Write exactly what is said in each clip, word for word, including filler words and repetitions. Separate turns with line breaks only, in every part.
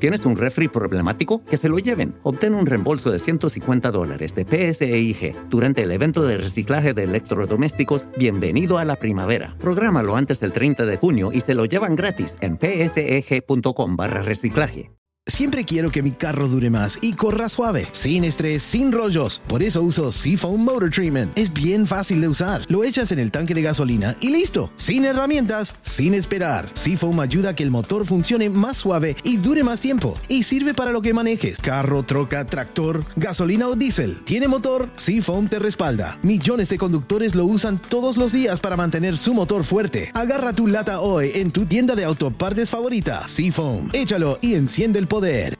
¿Tienes un refri problemático? Que se lo lleven. Obtén un reembolso de ciento cincuenta dólares de P S E I G durante el evento de reciclaje de electrodomésticos Bienvenido a la Primavera. Prográmalo antes del treinta de junio y se lo llevan gratis en pseg.com barra reciclaje.
Siempre quiero que mi carro dure más y corra suave, sin estrés, sin rollos. Por eso uso Seafoam Motor Treatment. Es bien fácil de usar. Lo echas en el tanque de gasolina y listo. Sin herramientas, sin esperar. Seafoam ayuda a que el motor funcione más suave y dure más tiempo. Y sirve para lo que manejes. Carro, troca, tractor, gasolina o diésel. ¿Tiene motor? Seafoam te respalda. Millones de conductores lo usan todos los días para mantener su motor fuerte. Agarra tu lata hoy en tu tienda de autopartes favorita. Seafoam. Échalo y enciende el poder.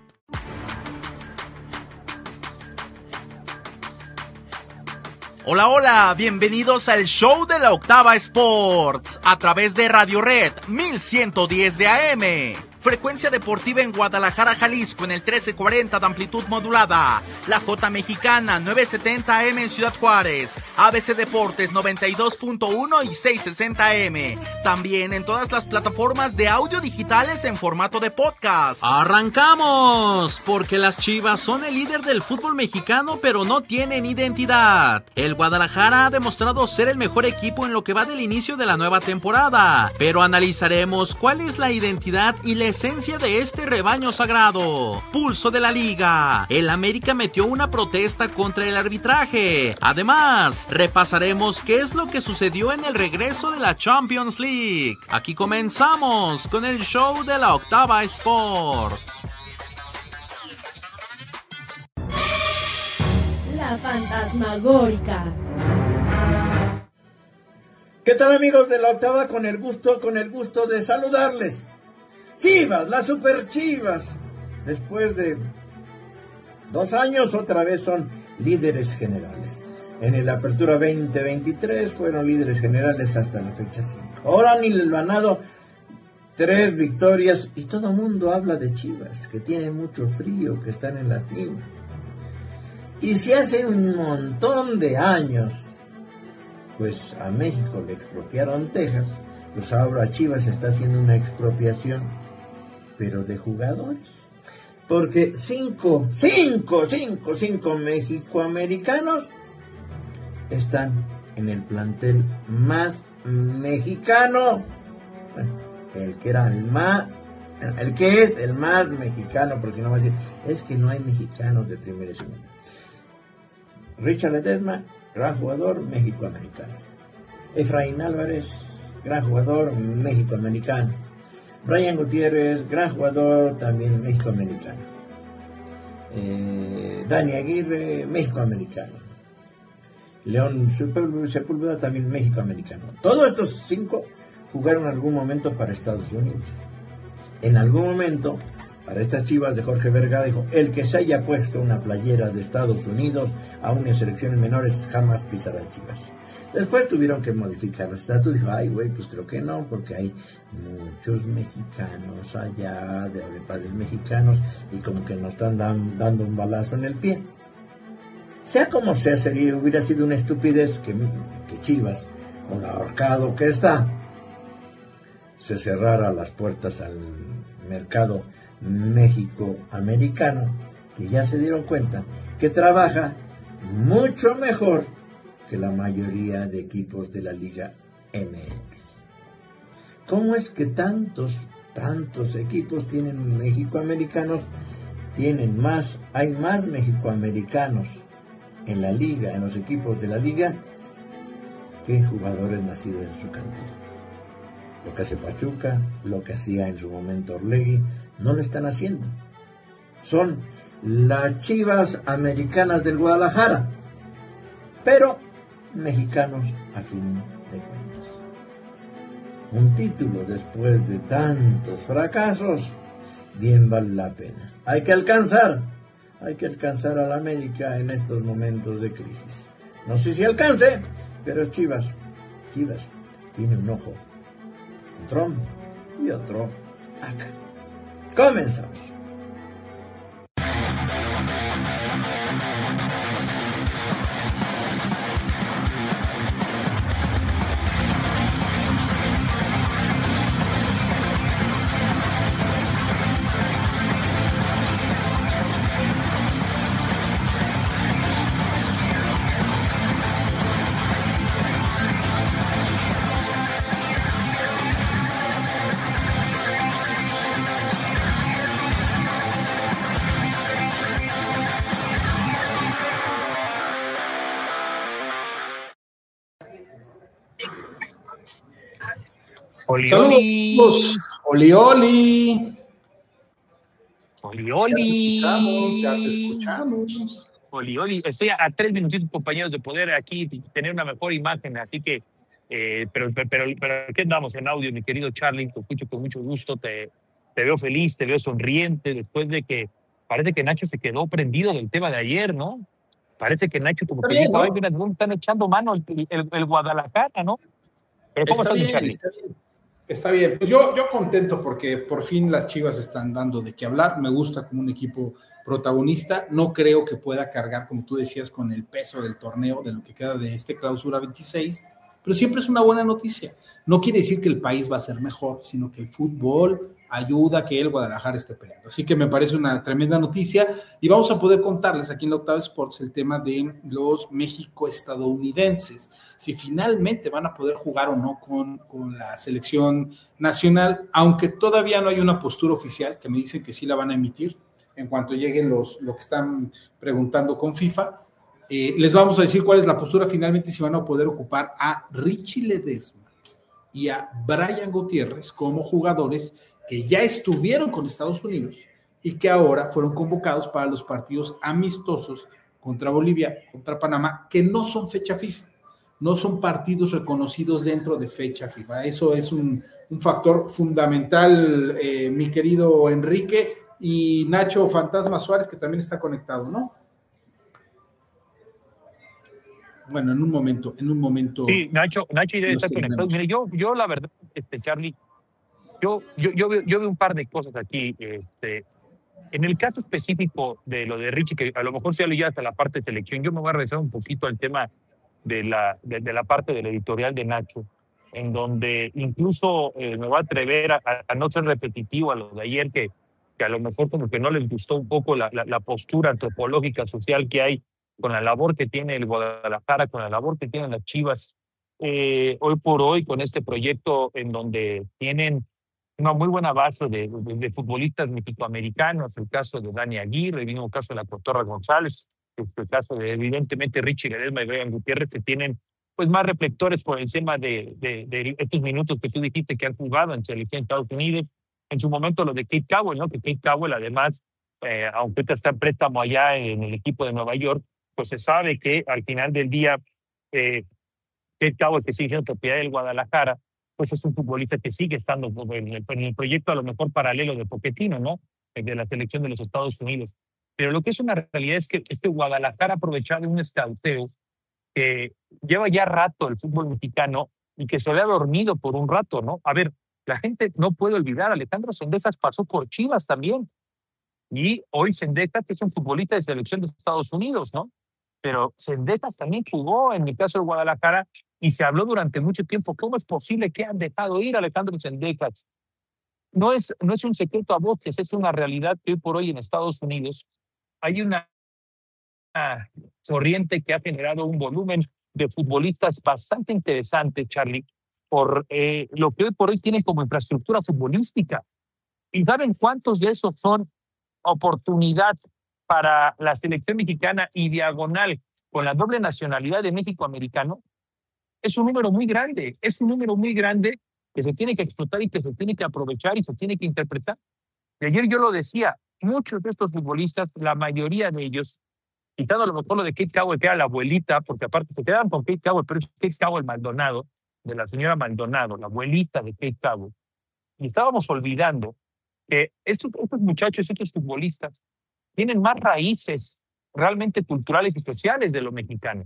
Hola, hola, bienvenidos al show de la Octava Sports a través de Radio Red mil ciento diez de A M. Frecuencia deportiva en Guadalajara, Jalisco en el trece cuarenta de amplitud modulada. La J Mexicana nueve setenta A M en Ciudad Juárez. A B C Deportes noventa y dos punto uno y seiscientos sesenta A M. También en todas las plataformas de audio digitales en formato de podcast.
¡Arrancamos! Porque las Chivas son el líder del fútbol mexicano, pero no tienen identidad. El Guadalajara ha demostrado ser el mejor equipo en lo que va del inicio de la nueva temporada. Pero analizaremos cuál es la identidad y la esencia de este rebaño sagrado. Pulso de la liga. El América metió una protesta contra el arbitraje. Además, repasaremos qué es lo que sucedió en el regreso de la Champions League. Aquí comenzamos con el show de la Octava Sports.
La fantasmagórica.
¿Qué tal, amigos de la Octava? Con el gusto, con el gusto de saludarles. Chivas, las super Chivas, después de dos años otra vez son líderes generales. En el Apertura veinte veintitrés fueron líderes generales hasta la fecha cinco. Ahora han ganado tres victorias y todo el mundo habla de Chivas, que tienen mucho frío, que están en la cima. Y si hace un montón de años, pues a México le expropiaron Texas, pues ahora Chivas está haciendo una expropiación, pero de jugadores, porque cinco, cinco, cinco, cinco mexicoamericanos están en el plantel más mexicano, bueno, el que era el más, el que es el más mexicano, porque no va a decir, es que no hay mexicanos de primera y segunda. Richard Ledesma, gran jugador mexicoamericano. Efraín Álvarez, gran jugador mexicoamericano. Brian Gutiérrez, gran jugador, también mexicoamericano. Eh, Dani Aguirre, mexicoamericano. León Sepúlveda, también mexicoamericano. Todos estos cinco jugaron en algún momento para Estados Unidos. En algún momento, para estas Chivas de Jorge Vergara, dijo, el que se haya puesto una playera de Estados Unidos aún en selecciones menores jamás pisará Chivas. Después tuvieron que modificar el estatus. Dijo, ay, güey, pues creo que no, porque hay muchos mexicanos allá, de, de padres mexicanos, y como que nos están dan, dando un balazo en el pie. Sea como sea, sería, hubiera sido una estupidez que, que Chivas, con lo ahorcado que está, se cerrara las puertas al mercado México-americano, que ya se dieron cuenta que trabaja mucho mejor que la mayoría de equipos de la Liga M X. ¿Cómo es que tantos, tantos equipos tienen mexicoamericanos? Tienen más, hay más mexicoamericanos en la liga, en los equipos de la liga, que jugadores nacidos en su cantera. Lo que hace Pachuca, lo que hacía en su momento Orlegui, no lo están haciendo. Son las Chivas americanas del Guadalajara, pero mexicanos a fin de cuentas. Un título después de tantos fracasos, bien vale la pena. Hay que alcanzar, hay que alcanzar a la América en estos momentos de crisis. No sé si alcance, pero Chivas, Chivas tiene un ojo en Trump y otro acá. Comenzamos.
Oli,
Saludos, Oli, Oli.
Oli, Oli.
Ya te escuchamos, ya te escuchamos.
Oli, Oli. Estoy a, a tres minutitos, compañeros, de poder aquí tener una mejor imagen, así que, eh, pero, pero, pero, pero aquí andamos en audio, mi querido Charlie, te escucho con mucho gusto, te, te veo feliz, te veo sonriente, después de que parece que Nacho se quedó prendido del tema de ayer, ¿no? Parece que Nacho como que dijo, ¿no? Mira, están echando mano el, el, el Guadalajara, ¿no? Pero ¿cómo
está
estás,
bien,
Charlie?
Está bien. Está bien. Pues yo, yo contento porque por fin las Chivas están dando de qué hablar. Me gusta como un equipo protagonista. No creo que pueda cargar, como tú decías, con el peso del torneo, de lo que queda de este clausura veintiséis, pero siempre es una buena noticia. No quiere decir que el país va a ser mejor, sino que el fútbol ayuda a que el Guadalajara esté peleando. Así que me parece una tremenda noticia y vamos a poder contarles aquí en la Octava Sports el tema de los México-estadounidenses, si finalmente van a poder jugar o no con, con la selección nacional, aunque todavía no hay una postura oficial, que me dicen que sí la van a emitir en cuanto lleguen los, lo que están preguntando con FIFA. Eh, les vamos a decir cuál es la postura finalmente, si van a poder ocupar a Richie Ledesma y a Brian Gutiérrez como jugadores que ya estuvieron con Estados Unidos y que ahora fueron convocados para los partidos amistosos contra Bolivia, contra Panamá, que no son fecha FIFA, no son partidos reconocidos dentro de fecha FIFA. Eso es un, un factor fundamental, eh, mi querido Enrique, y Nacho Fantasma Suárez, que también está conectado, ¿no? Bueno, en un momento, en un momento.
Sí, Nacho, Nacho debe estar conectado. Mire, yo, yo la verdad, este, Charlie, yo, yo, yo, veo, yo veo un par de cosas aquí. Este, en el caso específico de lo de Richie, que a lo mejor se ya hasta la parte de selección, yo me voy a regresar un poquito al tema de la, de, de la parte del editorial de Nacho, en donde incluso eh, me voy a atrever a, a no ser repetitivo a lo de ayer, que, que a lo mejor como que no les gustó un poco la, la, la postura antropológica social que hay con la labor que tiene el Guadalajara, con la labor que tienen las Chivas, eh, hoy por hoy con este proyecto en donde tienen una muy buena base de, de, de futbolistas mexicoamericanos, el caso de Dani Aguirre, el mismo caso de la Cotorra González, el caso de evidentemente Richie Ledesma y Brian Gutiérrez, que tienen pues más reflectores por encima de, de, de estos minutos que tú dijiste que han jugado en selección de Estados Unidos. En su momento lo de Kate Cowell, ¿no? Que Kate Cowell además, eh, aunque está en préstamo allá en el equipo de Nueva York, pues se sabe que al final del día, eh, Kate Cowell, que sigue siendo propiedad del Guadalajara, pues es un futbolista que sigue estando en el, en el proyecto a lo mejor paralelo de Pochettino, ¿no? De la selección de los Estados Unidos. Pero lo que es una realidad es que este Guadalajara ha aprovechado un escauteo que lleva ya rato el fútbol mexicano y que se había dormido por un rato, ¿no? A ver, la gente no puede olvidar, Alejandro Sendejas pasó por Chivas también. Y hoy Sendejas es un futbolista de selección de Estados Unidos, ¿no? Pero Sendejas también jugó en el caso de Guadalajara y se habló durante mucho tiempo. ¿Cómo es posible que han dejado ir a Alejandro Sendejas? No es, no es un secreto a voces, es una realidad que hoy por hoy en Estados Unidos hay una, una corriente que ha generado un volumen de futbolistas bastante interesante, Charlie, por eh, lo que hoy por hoy tienen como infraestructura futbolística. ¿Y saben cuántos de esos son oportunidad para la selección mexicana y diagonal con la doble nacionalidad de México-americano? Es un número muy grande, es un número muy grande que se tiene que explotar y que se tiene que aprovechar y se tiene que interpretar. Y ayer yo lo decía, muchos de estos futbolistas, la mayoría de ellos, quitando a lo mejor lo de Kate Cowell, que era la abuelita, porque aparte se quedaban con Kate Cowell, pero es Kate Cowell Maldonado, de la señora Maldonado, la abuelita de Kate Cowell. Y estábamos olvidando que estos, estos muchachos, estos futbolistas, tienen más raíces realmente culturales y sociales de lo mexicano.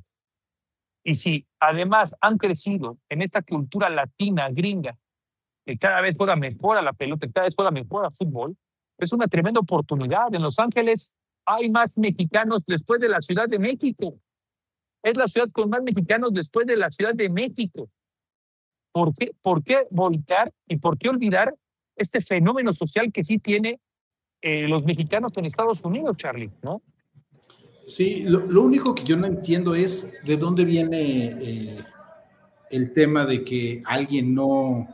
Y si además han crecido en esta cultura latina, gringa, que cada vez juega mejor a la pelota, cada vez juega mejor a fútbol, es una tremenda oportunidad. En Los Ángeles hay más mexicanos después de la Ciudad de México. Es la ciudad con más mexicanos después de la Ciudad de México. ¿Por qué, por qué volcar y por qué olvidar este fenómeno social que sí tiene eh, los mexicanos en Estados Unidos, Charlie, ¿no?
Sí, lo, lo único que yo no entiendo es de dónde viene eh, el tema de que alguien no...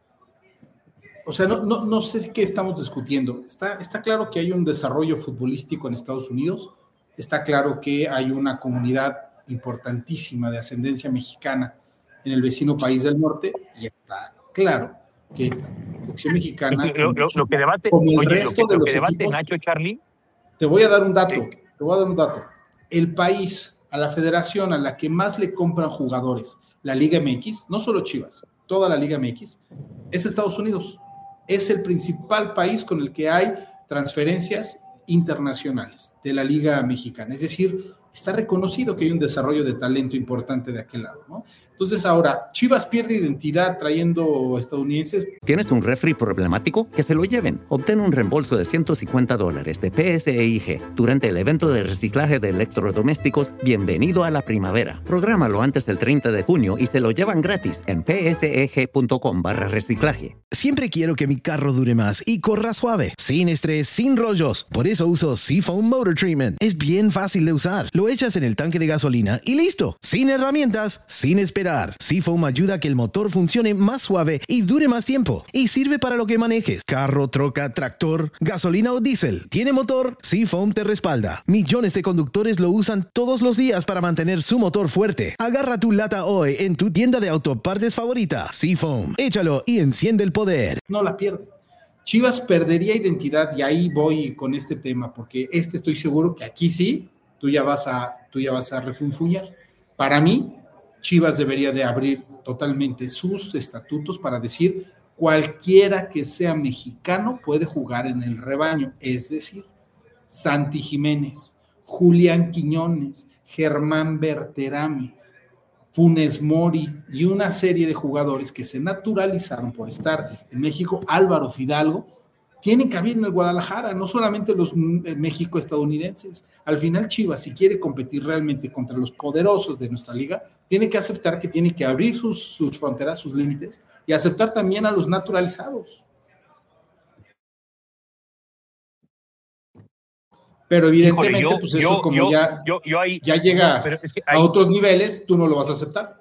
O sea, no, no, no sé qué estamos discutiendo. Está, está claro que hay un desarrollo futbolístico en Estados Unidos, está claro que hay una comunidad importantísima de ascendencia mexicana en el vecino país del norte, y está claro que la selección mexicana,
lo, lo, lo que debate,
como el
oye,
resto
lo que,
de
lo
los
que debate
equipos,
Nacho, Charlie.
Te voy a dar un dato,
Sí.
te voy a dar un dato. El país, a la federación a la que más le compran jugadores, la Liga M X, no solo Chivas, toda la Liga M X, es Estados Unidos. Es el principal país con el que hay transferencias internacionales de la Liga Mexicana. Es decir, está reconocido que hay un desarrollo de talento importante de aquel lado, ¿no? Entonces ahora, Chivas pierde identidad trayendo estadounidenses.
¿Tienes un refri problemático? Que se lo lleven. Obtén un reembolso de ciento cincuenta dólares de P S E I G durante el evento de reciclaje de electrodomésticos Bienvenido a la Primavera. Prográmalo antes del treinta de junio y se lo llevan gratis en pseg.com barra reciclaje.
Siempre quiero que mi carro dure más y corra suave, sin estrés, sin rollos. Por eso uso Seafoam Motor Treatment. Es bien fácil de usar. Lo echas en el tanque de gasolina y listo. Sin herramientas, sin esperar. Seafoam ayuda a que el motor funcione más suave y dure más tiempo. Y sirve para lo que manejes. Carro, troca, tractor, gasolina o diésel. ¿Tiene motor? Seafoam te respalda. Millones de conductores lo usan todos los días para mantener su motor fuerte. Agarra tu lata hoy en tu tienda de autopartes favorita. Seafoam. Échalo y enciende el poder.
No la pierde. Chivas perdería identidad y ahí voy con este tema, porque este estoy seguro que aquí sí, tú ya vas a, tú ya vas a refunfuñar. Para mí, Chivas debería de abrir totalmente sus estatutos para decir cualquiera que sea mexicano puede jugar en el rebaño, es decir, Santi Jiménez, Julián Quiñones, Germán Berterame, Funes Mori y una serie de jugadores que se naturalizaron por estar en México, Álvaro Fidalgo, tienen cabida en el Guadalajara, no solamente los México-estadounidenses. Al final Chivas, si quiere competir realmente contra los poderosos de nuestra liga, tiene que aceptar que tiene que abrir sus, sus fronteras, sus límites, y aceptar también a los naturalizados. Pero evidentemente, Híjole, yo, pues eso
yo,
como
yo,
ya,
yo, yo ahí,
ya llega
no, es que ahí,
a otros niveles, tú no lo vas a aceptar.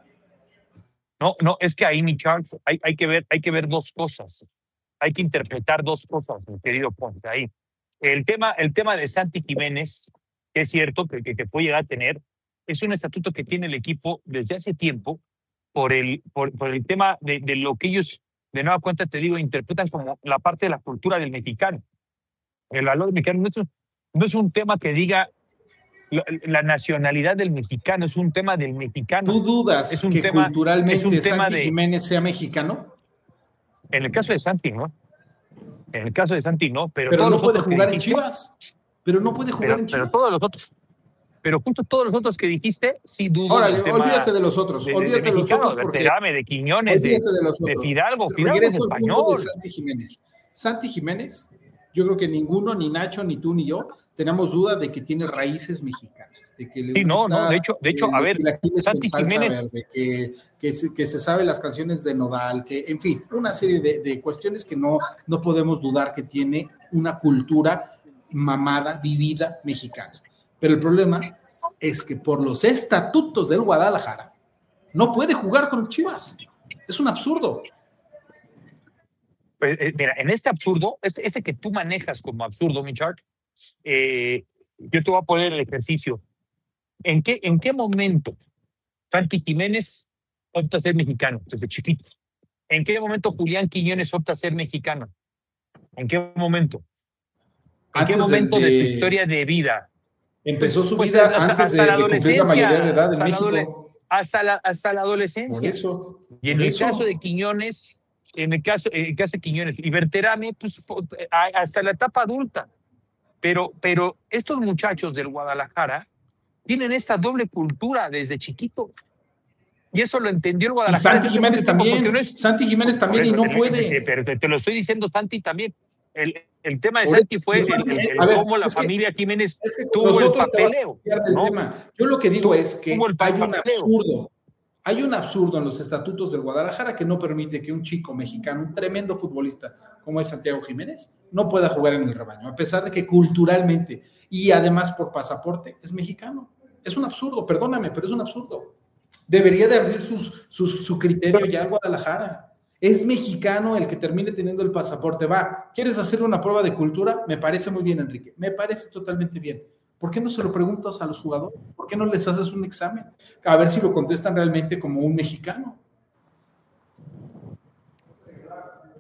No, no, es que ahí, mi Charles, hay, hay, que ver, hay que ver dos cosas. Hay que interpretar dos cosas, mi querido Ponce, ahí. El tema, el tema de Santi Jiménez, que es cierto que, que, que puede llegar a tener, es un estatuto que tiene el equipo desde hace tiempo por el, por, por el tema de, de lo que ellos, de nueva cuenta te digo, interpretan como la parte de la cultura del mexicano. El valor del mexicano no es, no es un tema que diga la, la nacionalidad del mexicano, es un tema del mexicano.
¿Tú dudas
es un
que
tema,
culturalmente
es un tema
Santi
de,
Jiménez sea mexicano?
En el caso de Santi, ¿no? En el caso de Santi, no. Pero,
pero
todos
no
los
puede
otros
jugar en
dijiste,
Chivas. Pero no puede jugar
pero,
en Chivas.
Pero todos los otros. Pero justo todos los otros que dijiste, sí dudo.
Órale,
del tema
olvídate de los otros.
De,
olvídate
de, de,
de los
mexicano,
otros. Porque,
de Berterame, de Quiñones, de,
de, los
de Fidalgo.
Pero
Fidalgo es español.
De Santi Jiménez. Santi Jiménez, yo creo que ninguno, ni Nacho, ni tú, ni yo, tenemos duda de que tiene raíces mexicanas. De que le
sí, no,
gusta,
no, de hecho, de hecho,
eh,
a ver, Santi Jiménez.
Verde, que, que, se, que se sabe las canciones de Nodal, que, en fin, una serie de, de cuestiones que no, no podemos dudar que tiene una cultura mamada, vivida, mexicana. Pero el problema es que por los estatutos del Guadalajara no puede jugar con Chivas. Es un absurdo.
Pues, eh, mira, en este absurdo, este, este que tú manejas como absurdo, mi chart, eh, yo te voy a poner el ejercicio. ¿En qué, en qué momento Santi Jiménez opta a ser mexicano desde chiquito? ¿En qué momento Julián Quiñones opta a ser mexicano? ¿En qué momento? ¿En
antes
qué momento de,
de,
de su historia de vida?
Empezó
pues,
su
pues,
vida
hasta,
antes
hasta
de,
la
de cumplir la mayoría de edad en
hasta
México.
La, hasta, la, hasta la adolescencia.
Por eso.
Y en
por
el
eso.
caso de Quiñones, en el caso, en el caso de Quiñones y Berterame, pues hasta la etapa adulta. Pero, pero estos muchachos del Guadalajara tienen esta doble cultura desde chiquitos. Y eso lo entendió el Guadalajara.
Y Santi Jiménez también. No es, Santi Jiménez también y no puede.
Pero te, te lo estoy diciendo, Santi también. El, el tema de Santi fue el, el, el, el ver, cómo la familia que, Jiménez es que tuvo el papeleo.
¿No? Tema. Yo lo que digo tuvo, es que hay un absurdo. Hay un absurdo en los estatutos del Guadalajara que no permite que un chico mexicano, un tremendo futbolista como es Santiago Jiménez, no pueda jugar en el rebaño, a pesar de que culturalmente y además por pasaporte es mexicano. Es un absurdo, perdóname, pero es un absurdo. Debería de abrir sus, sus, su criterio ya al Guadalajara. Es mexicano el que termine teniendo el pasaporte. Va, ¿quieres hacer una prueba de cultura? Me parece muy bien, Enrique. Me parece totalmente bien. ¿Por qué no se lo preguntas a los jugadores? ¿Por qué no les haces un examen? A ver si lo contestan realmente como un mexicano.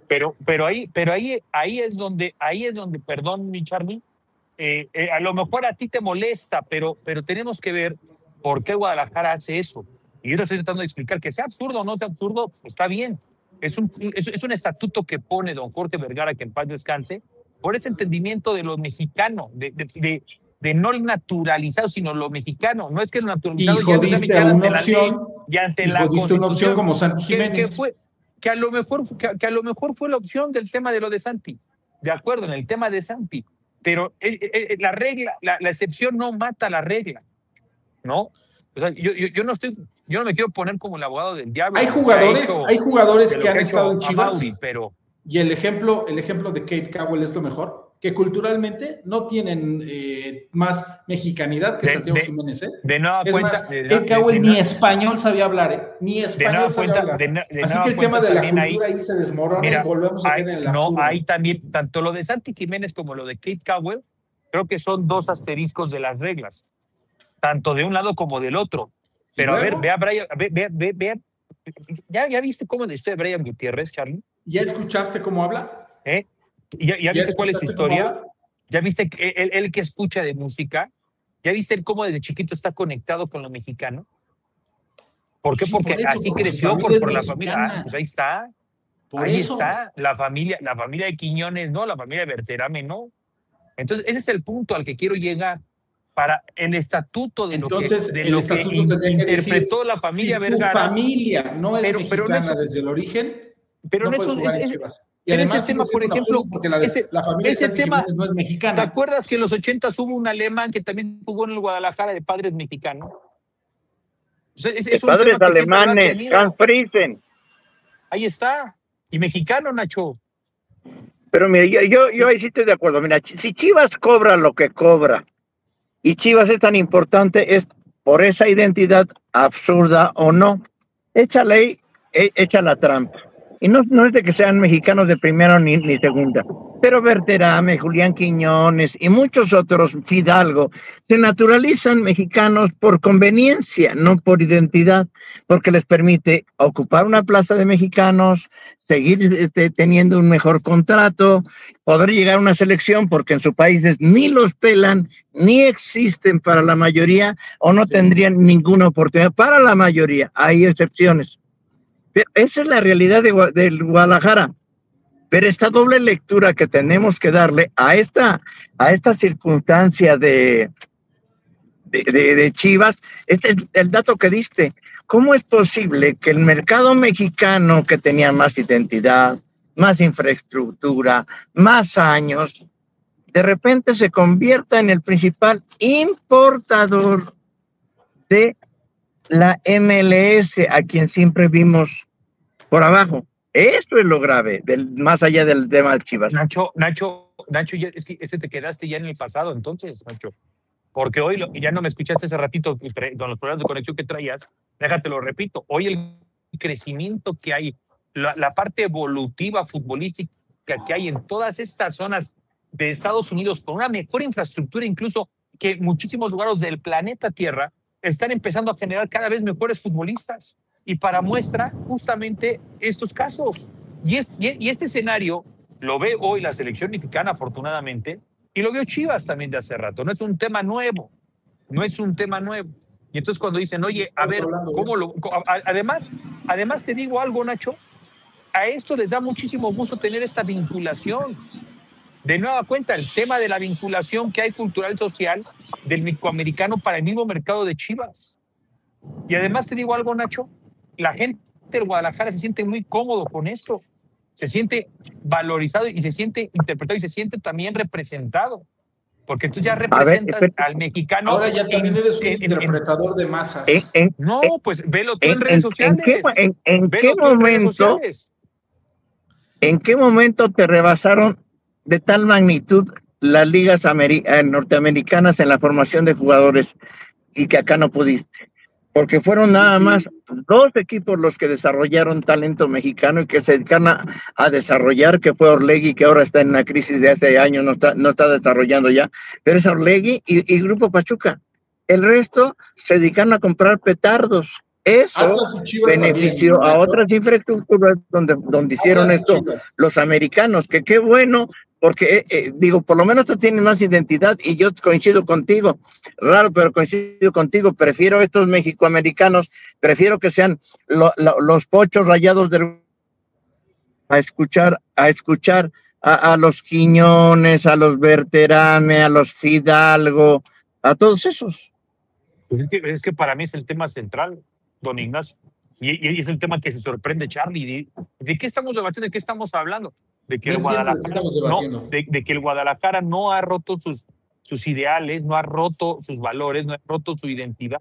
Pero, pero ahí, pero ahí, ahí es donde, ahí es donde, perdón, mi Charlie, eh, eh, a lo mejor a ti te molesta, pero, pero tenemos que ver por qué Guadalajara hace eso. Y yo te estoy tratando de explicar que sea absurdo o no sea absurdo, está bien. Es un, es, es un estatuto que pone don Jorge Vergara, que en paz descanse, por ese entendimiento de lo mexicano, de, de, de, de no el naturalizado, sino lo mexicano. No es que lo naturalizado
y jodiste
ya
una
ante
opción,
la ley y ante
y
la
jodiste una opción como Santi Jiménez.
Que, que, fue, que, a lo mejor, que, que a lo mejor fue la opción del tema de lo de Santi. De acuerdo, en el tema de Santi. Pero eh, eh, la regla, la, la excepción no mata la regla, ¿no? O sea, yo, yo, yo no estoy, yo no me quiero poner como el abogado del diablo.
Hay jugadores,
hecho,
hay jugadores que, que han
que
estado en Chivas,
Mauri, pero
y el ejemplo, el ejemplo de Kate Cowell es lo mejor, que culturalmente no tienen eh, más mexicanidad que de, Santiago
de,
Jiménez, ¿eh?
De nueva
es
cuenta,
más,
de,
Kate Cowell
de,
ni
de,
español sabía hablar, ¿eh? Ni español sabía
cuenta,
hablar.
De, de
Así que el tema de la cultura ahí, ahí se desmorona
mira,
y volvemos a
hay,
tener el
no,
absurdo.
hay también, tanto lo de Santi Jiménez como lo de Kate Cowell, creo que son dos asteriscos de las reglas, tanto de un lado como del otro. Pero a ver, ve a Brian, ve, ve, ve, ve ¿ya, ¿ya viste cómo de historia de Brian Gutiérrez, Charlie?
¿Ya escuchaste cómo habla?
¿Eh? ¿Ya, ya, ¿Ya viste cuál es su historia? ¿Ya viste él, él que escucha de música? ¿Ya viste él cómo desde chiquito está conectado con lo mexicano? ¿Por qué? Sí, Porque por eso, así creció por, por la familia. Ah, pues ahí está. Por ahí eso. está. La familia, la familia de Quiñones, no, la familia de Berterame, no. Entonces, ese es el punto al que quiero llegar. Para el estatuto de
Entonces,
lo que, de lo que in, interpretó
decir,
la familia
si
Vergara.
Tu familia no es pero, mexicana pero no es, desde el origen,
pero
no
no
puedes jugar
es,
en
es,
Chivas. Y además,
ese tema, por ejemplo,
porque la,
ese,
la familia
ese
de
tema,
no es mexicana.
¿Te acuerdas que en los ochentas hubo un alemán que también jugó en el Guadalajara de padres mexicanos?
O sea, es, es de padres alemanes, Hans Friesen.
Ahí está. Y mexicano, Nacho.
Pero mira, yo, yo, yo ahí sí estoy de acuerdo. Mira, si Chivas cobra lo que cobra, y Chivas es tan importante, es por esa identidad absurda o no. Echa ley, echa la trampa. Y no, no es de que sean mexicanos de primera ni, ni segunda, pero Berterame, Julián Quiñones y muchos otros, Fidalgo, se naturalizan mexicanos por conveniencia, no por identidad, porque les permite ocupar una plaza de mexicanos, seguir este, teniendo un mejor contrato, poder llegar a una selección, porque en sus países ni los pelan, ni existen para la mayoría, o no tendrían ninguna oportunidad para la mayoría. Hay excepciones. Pero esa es la realidad de, de Guadalajara. Pero esta doble lectura que tenemos que darle a esta, a esta circunstancia de, de, de, de Chivas, este es el dato que diste. ¿Cómo es posible que el mercado mexicano, que tenía más identidad, más infraestructura, más años, de repente se convierta en el principal importador de la M L S, a quien siempre vimos por abajo? Eso es lo grave, del, más allá del tema de Chivas.
Nacho, Nacho, Nacho, ya, es que ese te quedaste ya en el pasado, entonces, Nacho. Porque hoy lo, ya no me escuchaste hace ratito con los problemas de conexión que traías. Déjate lo repito. Hoy el crecimiento que hay, la, la parte evolutiva futbolística que hay en todas estas zonas de Estados Unidos, con una mejor infraestructura, incluso que muchísimos lugares del planeta Tierra, están empezando a generar cada vez mejores futbolistas. Y para muestra, justamente estos casos. Y, es, y este escenario lo ve hoy la selección mexicana, afortunadamente, y lo veo Chivas también de hace rato. No es un tema nuevo. No es un tema nuevo. Y entonces cuando dicen, oye, a ver, ¿cómo lo...? Además, además te digo algo, Nacho, a esto les da muchísimo gusto tener esta vinculación. De nueva cuenta, el tema de la vinculación que hay cultural y social del mexicoamericano para el mismo mercado de Chivas. Y además te digo algo, Nacho, la gente del Guadalajara se siente muy cómodo con esto. Se siente valorizado y se siente interpretado y se siente también representado. Porque tú ya representas ver, al mexicano.
Ahora ya también en, eres un en, interpretador en, de masas.
En, en,
no, pues velo tú en,
en
redes sociales.
¿En qué, en, en qué momento, ¿En qué momento te rebasaron de tal magnitud las ligas norteamericanas en la formación de jugadores y que acá no pudiste? Porque fueron nada más dos equipos los que desarrollaron talento mexicano y que se dedican a, a desarrollar, que fue Orlegui, que ahora está en una crisis de hace años, no está, no está desarrollando ya, pero es Orlegui y, y Grupo Pachuca. El resto se dedicaron a comprar petardos Eso benefició también, a otras infraestructuras donde, donde hicieron Atlas esto los americanos, que qué bueno, porque eh, eh, digo, por lo menos tú tienes más identidad y yo coincido contigo, raro, pero coincido contigo, prefiero estos mexicoamericanos, prefiero que sean lo, lo, los pochos rayados del a escuchar, a escuchar a, a los Quiñones, a los Berterame, a los Fidalgo, a todos esos.
Pues es que, es que para mí es el tema central, don Ignacio, y, y es el tema que se sorprende Charlie. ¿De, de qué estamos debatiendo? ¿De qué estamos hablando? De que, no el Guadalajara, no, de, de que el Guadalajara no ha roto sus, sus ideales, no ha roto sus valores, no ha roto su identidad.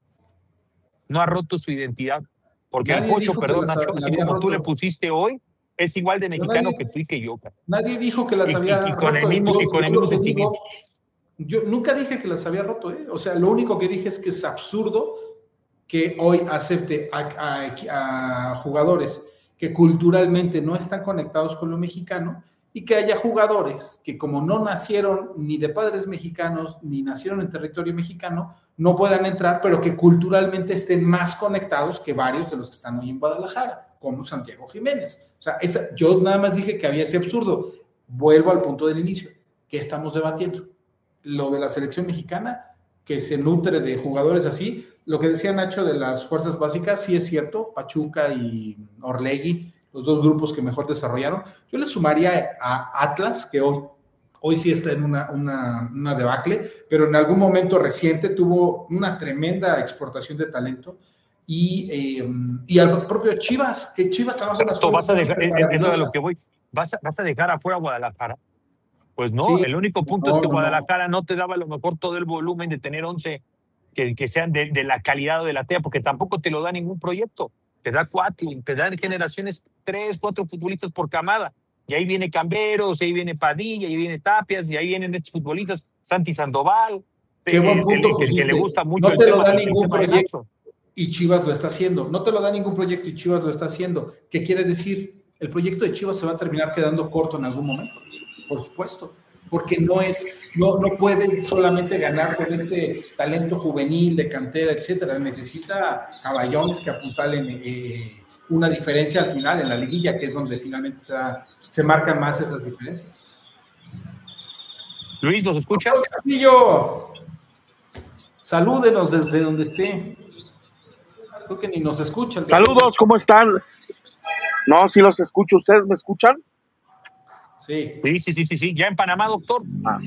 No ha roto su identidad. Porque nadie el Pocho, perdón, Nacho, así como roto. Tú le pusiste hoy, es igual de mexicano nadie, que tú y que yo.
Nadie dijo que las y, había
y, y con roto. El mismo,
yo,
y con el mismo sentimiento.
Yo nunca dije que las había roto, ¿eh? O sea, lo único que dije es que es absurdo que hoy acepte a, a, a jugadores que culturalmente no están conectados con lo mexicano y que haya jugadores que como no nacieron ni de padres mexicanos ni nacieron en territorio mexicano, no puedan entrar, pero que culturalmente estén más conectados que varios de los que están hoy en Guadalajara, como Santiago Jiménez. O sea, esa, yo nada más dije que había ese absurdo. Vuelvo al punto del inicio. ¿Qué estamos debatiendo? Lo de la selección mexicana, que se nutre de jugadores así. Lo que decía Nacho de las fuerzas básicas, sí es cierto, Pachuca y Orlegui, los dos grupos que mejor desarrollaron. Yo le sumaría a Atlas, que hoy, hoy sí está en una, una, una debacle, pero en algún momento reciente tuvo una tremenda exportación de talento. Y, eh, y al propio Chivas, que Chivas trabaja en las
vas a dejar, es lo de lo que voy, ¿Vas a, vas a dejar afuera a Guadalajara? Pues no, sí, el único punto no, es que Guadalajara no. no te daba a lo mejor todo el volumen de tener once que, que sean de, de la calidad de la T E A, porque tampoco te lo da ningún proyecto. Te da cuatro, te dan generaciones, tres, cuatro futbolistas por camada. Y ahí viene Camberos, y ahí viene Padilla, y ahí viene Tapias, y ahí vienen estos futbolistas, Santi Sandoval.
Qué el, buen punto
el, el, que le gusta mucho.
No te lo da ningún proyecto y Chivas lo está haciendo. No te lo da ningún proyecto y Chivas lo está haciendo. ¿Qué quiere decir? El proyecto de Chivas se va a terminar quedando corto en algún momento. Por supuesto, porque no es, no, no pueden solamente ganar con este talento juvenil de cantera, etcétera. Necesita caballones que apuntalen eh, una diferencia al final en la liguilla, que es donde finalmente se, se marcan más esas diferencias.
Luis, ¿nos escuchas?
Castillo, salúdenos desde donde esté. Creo que ni nos escuchan.
Saludos, ¿cómo están? No, sí los escucho. ¿Ustedes me escuchan?
Sí. Sí, sí, sí, sí, sí. ¿Ya en Panamá, doctor? Ah.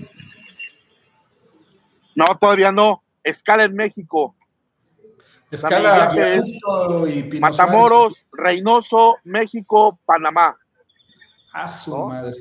No, todavía no. Escala en México.
Escala
es y Matamoros, Suárez. Reynoso, México, Panamá.
A su ¿no? madre.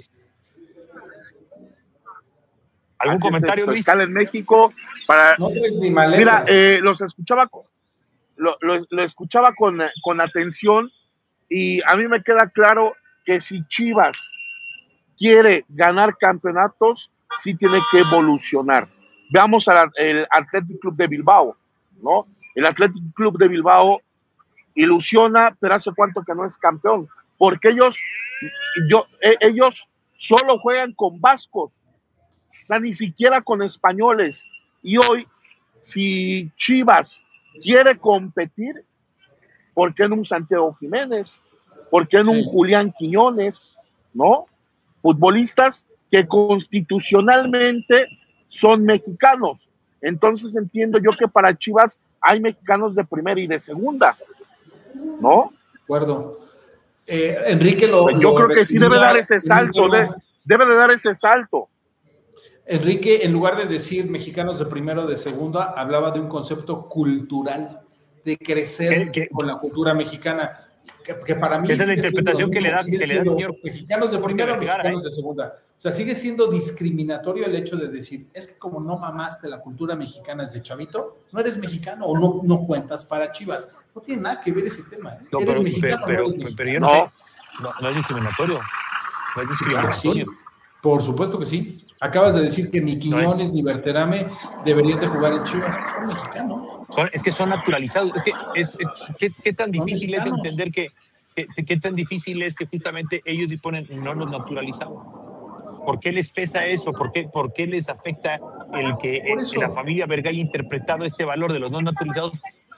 ¿Algún Así comentario, Luis? Escala en México. Para...
No traes ni maleta.
Mira, eh, los escuchaba, lo, lo, lo escuchaba con, con atención y a mí me queda claro que si Chivas quiere ganar campeonatos, sí tiene que evolucionar. Veamos al el Athletic Club de Bilbao, ¿no? El Athletic Club de Bilbao ilusiona, pero hace cuánto que no es campeón, porque ellos, yo, eh, ellos solo juegan con vascos, o sea, ni siquiera con españoles. Y hoy, si Chivas quiere competir, ¿por qué en un Santiago Jiménez? ¿Por qué en sí. un Julián Quiñones? ¿No? Futbolistas que constitucionalmente son mexicanos. Entonces entiendo yo que para Chivas hay mexicanos de primera y de segunda, ¿no?
De acuerdo. Eh, Enrique lo...
Yo
lo
creo que sí debe dar ese salto, de, debe de dar ese salto.
Enrique, en lugar de decir mexicanos de primera o de segunda, hablaba de un concepto cultural, de crecer ¿Qué, qué? con la cultura mexicana. Que, que para mí
esa es la interpretación que le da,
que
le da el señor.
Mexicanos de primera o mexicanos de segunda. O sea, sigue siendo discriminatorio el hecho de decir, es que como no mamaste la cultura mexicana desde chavito, no eres mexicano o no, no cuentas para Chivas. No tiene nada que ver ese tema. ¿eh?
No,
¿Eres
pero,
mexicano
pero,
no
pero,
eres
pero yo no, no sé. No, no es discriminatorio. No es discriminatorio.
Claro, sí. Por supuesto que sí. Acabas de decir que ni Quiñones no es... ni Berterame deberían de jugar en Chivas. Son mexicanos.
Son, es que son naturalizados. Es que es, es ¿qué, qué tan difícil es entender que ¿Qué, ¿Qué tan difícil es que justamente ellos disponen y no los naturalizamos? ¿Por qué les pesa eso? ¿Por qué, por qué les afecta el que, el, que la familia Vergay haya interpretado este valor de los no naturalizados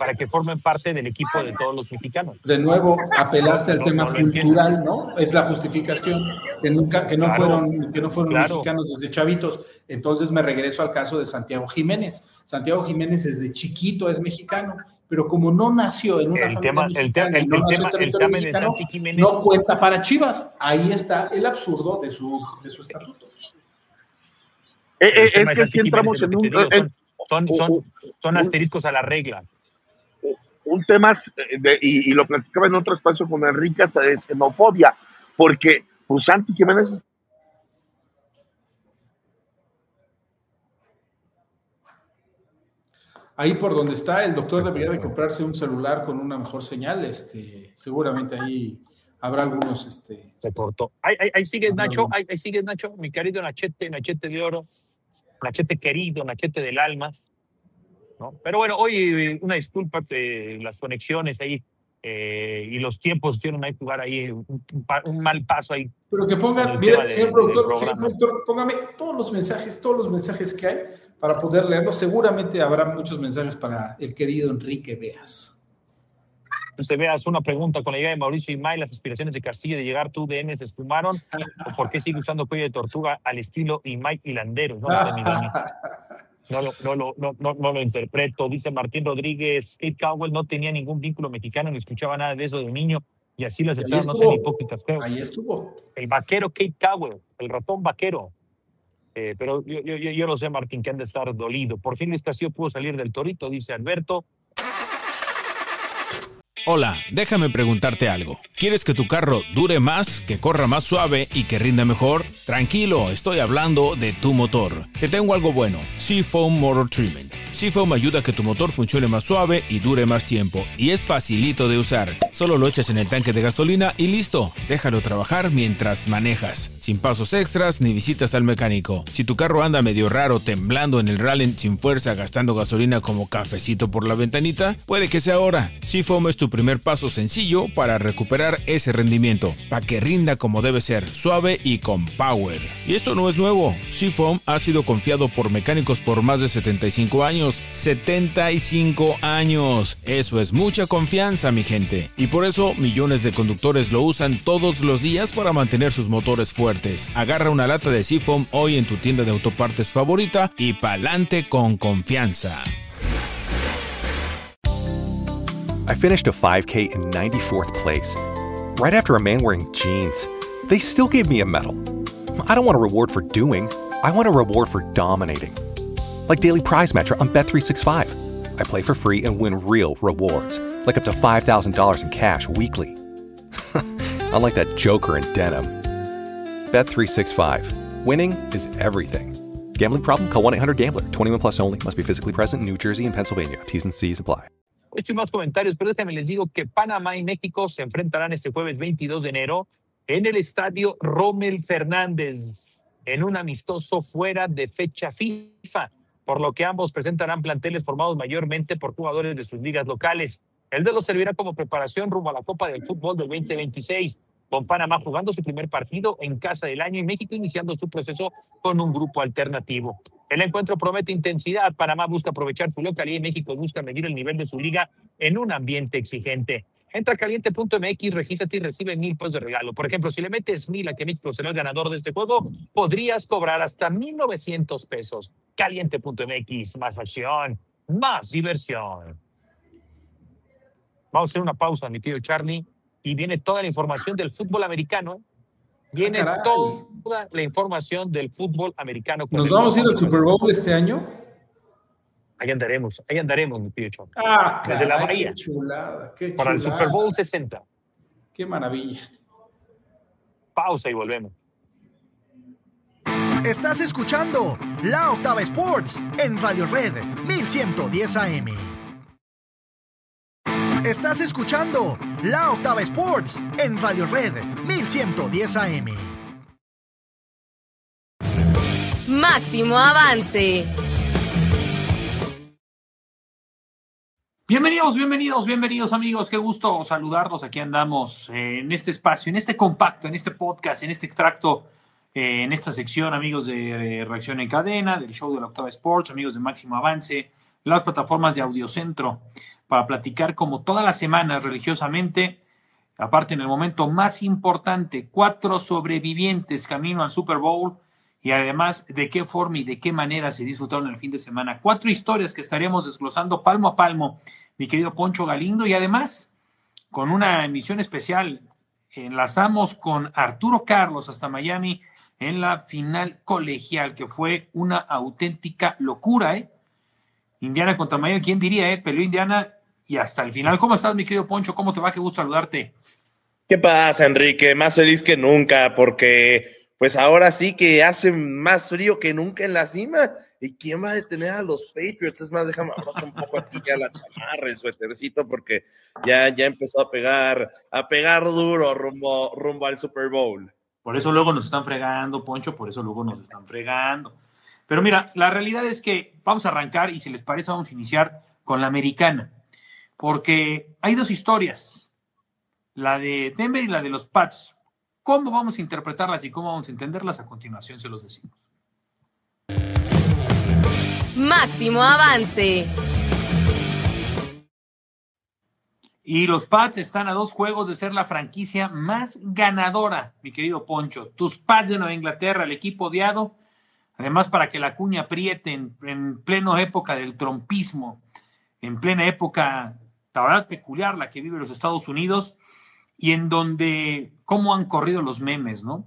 para que formen parte del equipo de todos los mexicanos.
De nuevo, apelaste al
No,
tema
no lo
cultural,
entiendo.
¿no? Es la justificación, que nunca, que no
Claro,
fueron, que no fueron
claro.
mexicanos desde chavitos. Entonces me regreso al caso de Santiago Jiménez. Santiago Jiménez desde chiquito es mexicano, pero como no nació en una
El
familia
tema, el,
mexicana
te-
y
el,
no
el
nació
tema,
en
el
territorio
tema de
mexicano,
Santi Jiménez.
no cuenta para Chivas. Ahí está el absurdo de su, de su estatuto.
Eh, eh,
El tema
es
de
que
Santi
si
Jiménez
entramos
es lo
en
que
un,
te digo,
en-
son, son, son, son
un-
asteriscos a la regla.
un tema, de, y, y lo platicaba en otro espacio con Enrique, hasta de xenofobia, porque pues Santi Jiménez
Ahí por donde está, el doctor debería de comprarse un celular con una mejor señal. Este, seguramente ahí habrá algunos. Este,
Se cortó. Ahí, ahí, ahí sigues,
habrá
Nacho.
algunos.
Ahí, ahí sigues, Nacho. Mi querido Nachete, Nachete de oro. Nachete querido, Nachete del alma. ¿No? Pero bueno, hoy una disculpa, eh, las conexiones ahí eh, y los tiempos hicieron ahí jugar ahí un, un, pa- un mal paso ahí.
Pero que
con
pongan,
el
mira,
tema de-
señor
del
productor, señor
programa.
productor, póngame todos los mensajes, todos los mensajes que hay para poder leerlos. Seguramente habrá muchos mensajes para el querido Enrique Beas.
Se veas una pregunta con la llegada de Mauricio Imay, las aspiraciones de Castillo de llegar tu D N se esfumaron, o por qué sigue usando cuello de tortuga al estilo Imay y Landeros. No lo sé, mi Dani. No lo, no, lo, no, no, no lo interpreto. Dice Martín Rodríguez, Kate Cowell no tenía ningún vínculo mexicano, ni escuchaba nada de eso de niño, y así lo
Ahí
aceptaron, no sean
estuvo,
hipócritas, creo.
ahí estuvo.
El vaquero Kate Cowell, el ratón vaquero. Eh, pero yo, yo, yo, yo lo sé, Martín, que han de estar dolido. Por fin Luis Castillo pudo salir del torito, dice Alberto.
Hola, déjame preguntarte algo. ¿Quieres que tu carro dure más, que corra más suave y que rinda mejor? Tranquilo, estoy hablando de tu motor. Te tengo algo bueno, Seafoam Motor Treatment. Seafoam ayuda a que tu motor funcione más suave y dure más tiempo. Y es facilito de usar. Solo lo echas en el tanque de gasolina y listo. Déjalo trabajar mientras manejas. Sin pasos extras ni visitas al mecánico. Si tu carro anda medio raro, temblando en el rally sin fuerza, gastando gasolina como cafecito por la ventanita, puede que sea ahora. Seafoam es tu primer paso sencillo para recuperar ese rendimiento. Para que rinda como debe ser, suave y con power. Y esto no es nuevo. Seafoam ha sido confiado por mecánicos por más de setenta y cinco años. setenta y cinco años. Eso es mucha confianza, mi gente. Y por eso millones de conductores lo usan todos los días para mantener sus motores fuertes. Agarra una lata de Seafoam hoy en tu tienda de autopartes favorita y pa'lante con confianza.
I finished a five K in ninety-fourth place, right after a man wearing jeans. They still gave me a medal. I don't want a reward for doing. I want a reward for dominating. Like Daily Prize Matcher on Bet three sixty-five. I play for free and win real rewards, like up to five thousand dollars in cash weekly. Unlike that joker in denim. Bet three sixty-five. Winning is everything. Gambling problem? Call one eight hundred gambler. twenty-one plus only. Must be physically present in New Jersey and Pennsylvania. T's and C's apply.
Esto y más comentarios, pero déjenme les digo que Panamá y México se enfrentarán este jueves veintidós de enero en el estadio Rommel Fernández, en un amistoso fuera de fecha FIFA, por lo que ambos presentarán planteles formados mayormente por jugadores de sus ligas locales. El duelo servirá como preparación rumbo a la Copa del Fútbol del veinte veintiséis, con Panamá jugando su primer partido en casa del año y México iniciando su proceso con un grupo alternativo. El encuentro promete intensidad. Panamá busca aprovechar su localidad y México busca medir el nivel de su liga en un ambiente exigente. Entra a caliente punto m x, regístrate y recibe mil pesos de regalo. Por ejemplo, si le metes mil a que México será el ganador de este juego, podrías cobrar hasta mil novecientos pesos. caliente punto m x, más acción, más diversión. Vamos a hacer una pausa, mi tío Charlie, y viene toda la información del fútbol americano. Viene
Ah, caray.
toda la información del fútbol americano.
¿Nos vamos a ir al Super Bowl este año?
Ahí andaremos, ahí andaremos, mi tío Charlie.
Ah,
Desde la
caray,
Bahía.
qué chulada, qué
Para el
chulada.
Super Bowl sesenta.
Qué maravilla.
Pausa y volvemos.
Estás escuchando La Octava Sports en Radio Red mil ciento diez A M. Estás escuchando La Octava Sports en Radio Red mil ciento diez A M.
Máximo avance.
Bienvenidos, bienvenidos, bienvenidos amigos, qué gusto saludarlos, aquí andamos eh, en este espacio, en este compacto, en este podcast, en este extracto, eh, en esta sección, amigos de eh, Reacción en Cadena, del show de la Octava Sports, amigos de Máximo Avance, las plataformas de Audiocentro, para platicar como todas las semanas religiosamente, aparte en el momento más importante, cuatro sobrevivientes camino al Super Bowl y además de qué forma y de qué manera se disfrutaron el fin de semana. Cuatro historias que estaremos desglosando palmo a palmo, mi querido Poncho Galindo, y además con una emisión especial. Enlazamos con Arturo Carlos hasta Miami en la final colegial, que fue una auténtica locura, ¿eh? Indiana contra Miami, ¿quién diría, eh? Peleó Indiana y hasta el final. ¿Cómo estás, mi querido Poncho? ¿Cómo te va? Qué gusto saludarte.
¿Qué pasa, Enrique? Más feliz que nunca, porque pues ahora sí que hace más frío que nunca en la cima. ¿Y quién va a detener a los Patriots? Es más, déjame abrochar un poco aquí ya la chamarra, el suétercito, porque ya, ya empezó a pegar, a pegar duro rumbo, rumbo al Super Bowl.
Por eso luego nos están fregando, Poncho, por eso luego nos están fregando. Pero mira, la realidad es que vamos a arrancar y si les parece vamos a iniciar con la americana, porque hay dos historias, la de Denver y la de los Pats. ¿Cómo vamos a interpretarlas y cómo vamos a entenderlas? A continuación se los decimos.
Máximo avance.
Y los Pats están a dos juegos de ser la franquicia más ganadora, mi querido Poncho. Tus Pats de Nueva Inglaterra, el equipo odiado, además para que la cuña apriete en, en plena época del trumpismo, en plena época, la verdad, peculiar la que vive los Estados Unidos, y en donde, cómo han corrido los memes, ¿no?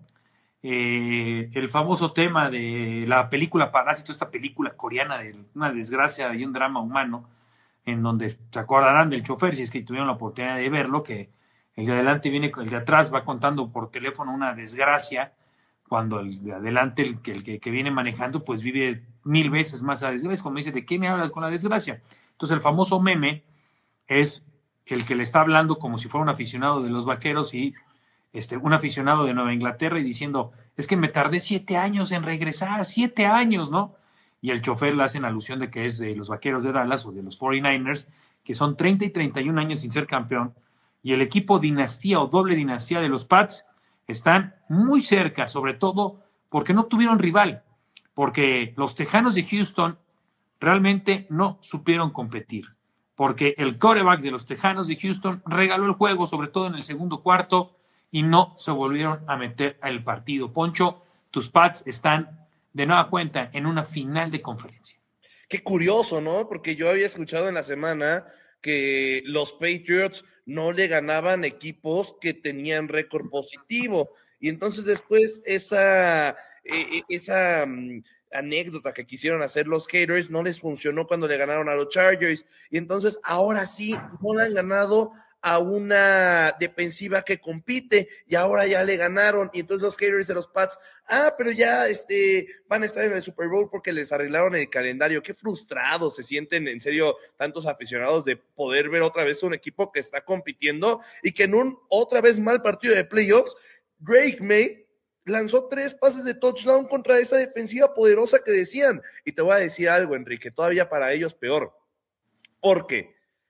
Eh, el famoso tema de la película Parásito, esta película coreana de una desgracia y un drama humano, en donde se acordarán del chofer, si es que tuvieron la oportunidad de verlo, que el de adelante viene, el de atrás va contando por teléfono una desgracia, cuando el de adelante, el que, el que, que viene manejando, pues vive mil veces más a desgracia. Como dice, ¿de qué me hablas con la desgracia? Entonces el famoso meme es el que le está hablando como si fuera un aficionado de los Vaqueros y este, un aficionado de Nueva Inglaterra y diciendo, es que me tardé siete años en regresar, siete años, ¿no? Y el chofer le hacen alusión de que es de los Vaqueros de Dallas o de los cuarenta y nueve ers, que son treinta y treinta y un años sin ser campeón, y el equipo dinastía o doble dinastía de los Pats están muy cerca, sobre todo porque no tuvieron rival, porque los Tejanos de Houston realmente no supieron competir, porque el quarterback de los Tejanos de Houston regaló el juego, sobre todo en el segundo cuarto, y no se volvieron a meter al partido. Poncho, tus Pats están de nueva cuenta en una final de conferencia.
Qué curioso, ¿no? Porque yo había escuchado en la semana que los Patriots no le ganaban equipos que tenían récord positivo. Y entonces después esa, eh, esa um, anécdota que quisieron hacer los haters no les funcionó cuando le ganaron a los Chargers. Y entonces ahora sí no le han ganado a una defensiva que compite y ahora ya le ganaron y entonces los haters de los Pats, ah, pero ya este, van a estar en el Super Bowl porque les arreglaron el calendario. Qué frustrados se sienten, en serio, tantos aficionados de poder ver otra vez un equipo que está compitiendo y que en un otra vez mal partido de playoffs, Drake May lanzó tres pases de touchdown contra esa defensiva poderosa que decían. Y te voy a decir algo, Enrique, todavía para ellos peor, porque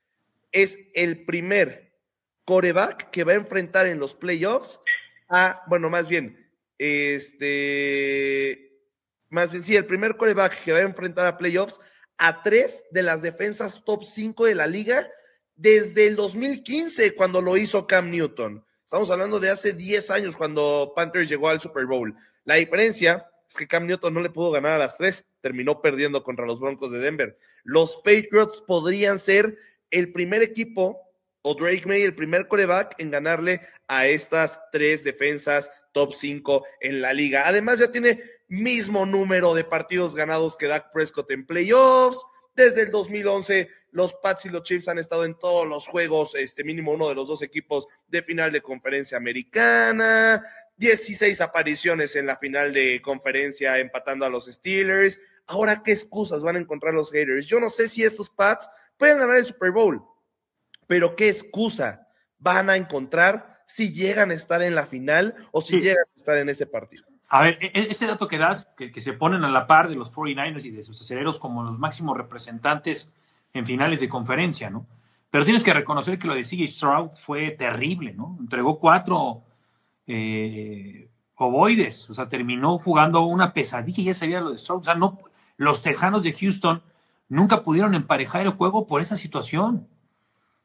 es el primer quarterback que va a enfrentar en los playoffs a, bueno, más bien, este, más bien, sí, el primer quarterback que va a enfrentar a playoffs a tres de las defensas top cinco de la liga desde el dos mil quince, cuando lo hizo Cam Newton. Estamos hablando de hace diez años, cuando Panthers llegó al Super Bowl. La diferencia es que Cam Newton no le pudo ganar a las tres, terminó perdiendo contra los Broncos de Denver. Los Patriots podrían ser el primer equipo, o Drake May, el primer quarterback en ganarle a estas tres defensas top cinco en la liga. Además, ya tiene mismo número de partidos ganados que Dak Prescott en playoffs. Desde el dos mil once, los Pats y los Chiefs han estado en todos los juegos, este mínimo uno de los dos equipos de final de conferencia americana. dieciséis apariciones en la final de conferencia empatando a los Steelers. Ahora, ¿qué excusas van a encontrar los haters? Yo no sé si estos Pats pueden ganar el Super Bowl, pero ¿qué excusa van a encontrar si llegan a estar en la final o si sí. llegan a estar en ese partido?
A ver, ese dato que das, que, que se ponen a la par de los cuarenta y nueve ers y de sus aceleros como los máximos representantes en finales de conferencia, ¿no? Pero tienes que reconocer que lo de C J Stroud fue terrible, ¿no? Entregó cuatro eh, ovoides, o sea, terminó jugando una pesadilla y ya sabía lo de Stroud. O sea, no, los Tejanos de Houston nunca pudieron emparejar el juego por esa situación.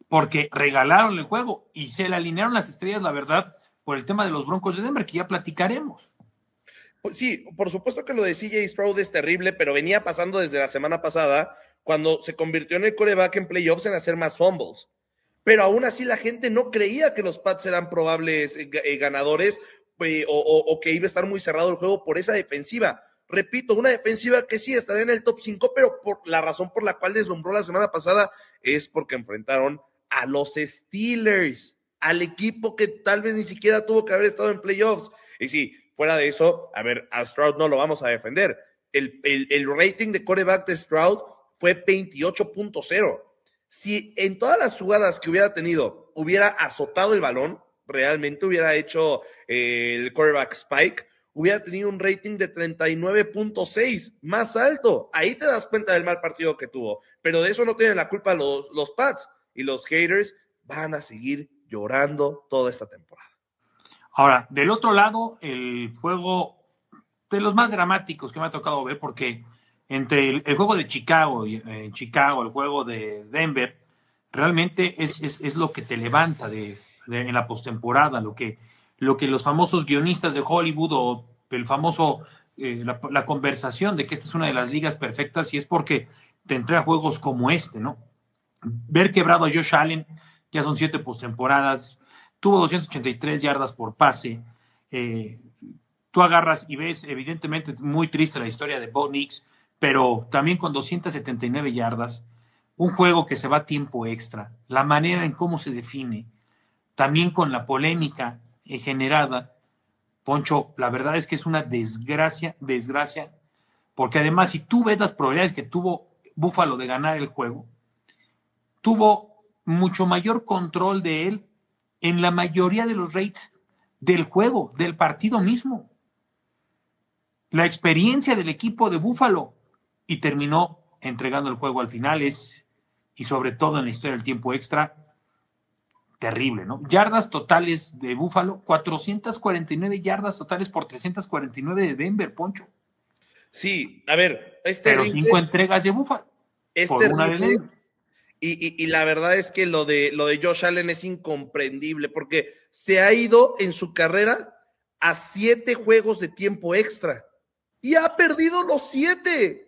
porque regalaron el juego y se le alinearon las estrellas, la verdad, por el tema de los Broncos de Denver, que ya platicaremos.
Pues sí, por supuesto que lo de C J Stroud es terrible, pero venía pasando desde la semana pasada, cuando se convirtió en el quarterback en playoffs en hacer más fumbles. Pero aún así la gente no creía que los Pats eran probables eh, ganadores eh, o, o, o que iba a estar muy cerrado el juego por esa defensiva. Repito, una defensiva que sí estaría en el top cinco, pero por la razón por la cual deslumbró la semana pasada es porque enfrentaron a los Steelers, al equipo que tal vez ni siquiera tuvo que haber estado en playoffs. Y sí, fuera de eso, a ver, a Stroud no lo vamos a defender. El, el, el rating de quarterback de Stroud fue veintiocho punto cero. Si en todas las jugadas que hubiera tenido hubiera azotado el balón, realmente hubiera hecho eh, el quarterback spike, hubiera tenido un rating de treinta y nueve punto seis, más alto. Ahí te das cuenta del mal partido que tuvo. Pero de eso no tienen la culpa los, los Pats. Y los haters van a seguir llorando toda esta temporada.
Ahora, del otro lado, el juego de los más dramáticos que me ha tocado ver, porque entre el, el juego de Chicago y eh, Chicago, el juego de Denver, realmente es, es, es lo que te levanta de, de, en la postemporada, lo que, lo que los famosos guionistas de Hollywood o el famoso, eh, la, la conversación de que esta es una de las ligas perfectas, y es porque te entrega juegos como este, ¿no? Ver quebrado a Josh Allen, ya son siete postemporadas, tuvo doscientas ochenta y tres yardas por pase, eh, tú agarras y ves, evidentemente, muy triste la historia de Bo Nix, pero también con doscientas setenta y nueve yardas, un juego que se va a tiempo extra, la manera en cómo se define, también con la polémica eh, generada, Poncho, la verdad es que es una desgracia, desgracia, porque además si tú ves las probabilidades que tuvo Buffalo de ganar el juego, tuvo mucho mayor control de él en la mayoría de los rates del juego, del partido mismo. La experiencia del equipo de Buffalo, y terminó entregando el juego al final, es, y sobre todo en la historia del tiempo extra, terrible, ¿no? Yardas totales de Buffalo, cuatrocientas cuarenta y nueve yardas totales por trescientas cuarenta y nueve de Denver, Poncho.
Sí, a ver, es
Pero
terrible.
cinco entregas de Buffalo.
Es
por
terrible.
Una de Denver.
Y, y, y la verdad es que lo de, lo de Josh Allen es incomprendible, porque se ha ido en su carrera a siete juegos de tiempo extra y ha perdido los siete.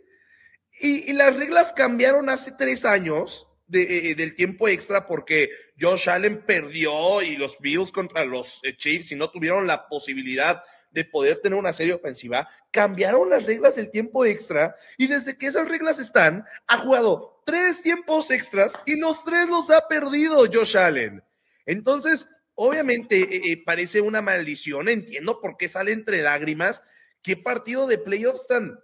Y, y las reglas cambiaron hace tres años de, eh, del tiempo extra, porque Josh Allen perdió y los Bills contra los eh, Chiefs y no tuvieron la posibilidad de poder tener una serie ofensiva. Cambiaron las reglas del tiempo extra y desde que esas reglas están, ha jugado tres tiempos extras y los tres los ha perdido Josh Allen. Entonces, obviamente eh, eh, parece una maldición, entiendo por qué sale entre lágrimas. ¿Qué partido de playoffs tan,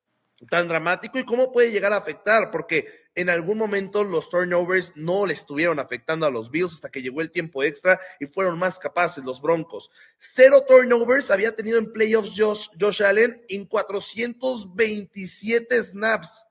tan dramático y cómo puede llegar a afectar? Porque en algún momento los turnovers no le estuvieron afectando a los Bills hasta que llegó el tiempo extra y fueron más capaces los Broncos. Cero turnovers había tenido en playoffs Josh, Josh Allen en cuatrocientos veintisiete snaps.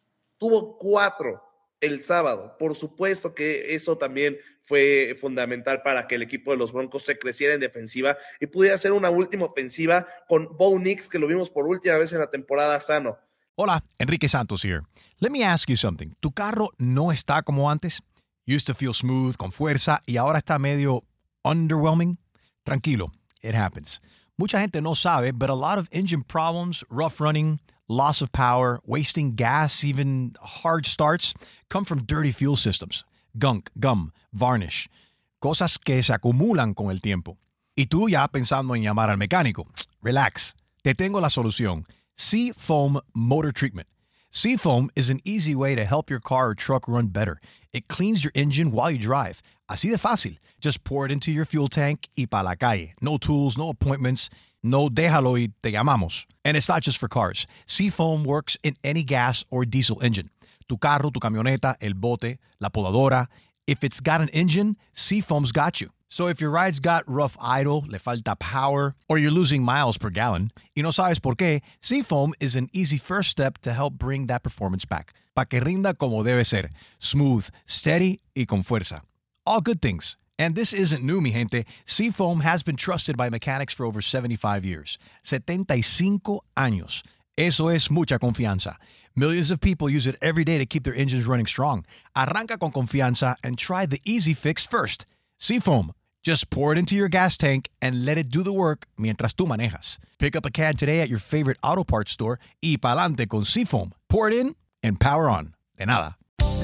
Tuvo cuatro el sábado. Por supuesto que eso también fue fundamental para que el equipo de los Broncos se creciera en defensiva y pudiera hacer una última ofensiva con Bo Nix, que lo vimos por última vez en la temporada sano.
Hola, Enrique Santos here. Let me ask you something. ¿Tu carro no está como antes? Used to feel smooth, con fuerza, y ahora está medio underwhelming? Tranquilo, it happens. Mucha gente no sabe, but a lot of engine problems, rough running, loss of power, wasting gas, even hard starts, come from dirty fuel systems. Gunk, gum, varnish. Cosas que se acumulan con el tiempo. Y tú ya pensando en llamar al mecánico. Relax. Te tengo la solución. Seafoam Motor Treatment. Seafoam is an easy way to help your car or truck run better. It cleans your engine while you drive. Así de fácil. Just pour it into your fuel tank y pa' la calle. No tools, no appointments. No, déjalo y te llamamos. And it's not just for cars. Seafoam works in any gas or diesel engine. Tu carro, tu camioneta, el bote, la podadora. If it's got an engine, Seafoam's got you. So if your ride's got rough idle, le falta power, or you're losing miles per gallon, y no sabes por qué, Seafoam is an easy first step to help bring that performance back. Pa' que rinda como debe ser. Smooth, steady y con fuerza. All good things. And this isn't new, mi gente. Seafoam has been trusted by mechanics for over seventy-five years. setenta y cinco años.
Eso es mucha confianza. Millions of people use it every day to keep their engines running strong. Arranca con confianza and try the easy fix first. Seafoam. Just pour it into your gas tank and let it do the work mientras tú manejas. Pick up a can today at your favorite auto parts store y pa'lante con Seafoam. Pour it in and power on. De nada.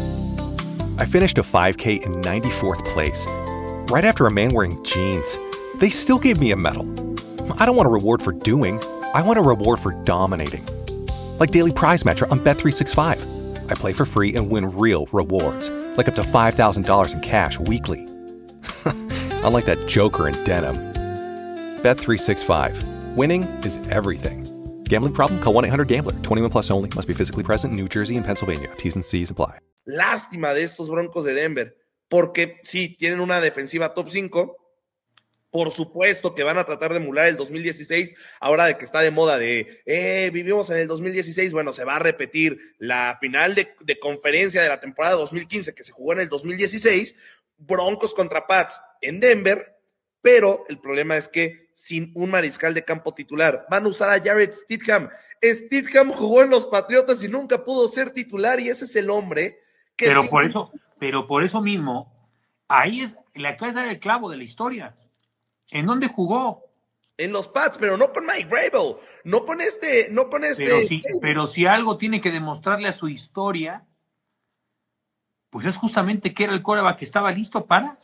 I finished a five K in ninety-fourth place. Right after a man wearing jeans. They still gave me a medal. I don't want a reward for doing. I want a reward for dominating. Like Daily Prize Matcher on Bet three sixty-five. I play for free and win real rewards. Like up to five thousand dollars in cash weekly. Unlike that joker in denim. Bet three sixty-five. Winning is everything. Gambling problem? Call one eight hundred gambler. twenty-one plus only. Must be physically present in New Jersey and Pennsylvania. T's and C's apply.
Lástima de estos Broncos de Denver, porque sí, tienen una defensiva top cinco. Por supuesto que van a tratar de emular el dos mil dieciséis, ahora de que está de moda de, eh, vivimos en el dos mil dieciséis, bueno, se va a repetir la final de, de conferencia de la temporada dos mil quince que se jugó en el dos mil dieciséis, Broncos contra Pats en Denver, pero el problema es que sin un mariscal de campo titular, van a usar a Jarrett Stidham. Stidham jugó en los Patriotas y nunca pudo ser titular, y ese es el hombre que...
Pero
sí,
por eso, pero por eso mismo, ahí es la clase del clavo de la historia. ¿En dónde jugó?
En los Pats, pero no con Mike Vrabel, no con este, no con este.
Pero si, pero si algo tiene que demostrarle a su historia, pues es justamente que era el quarterback que estaba listo para.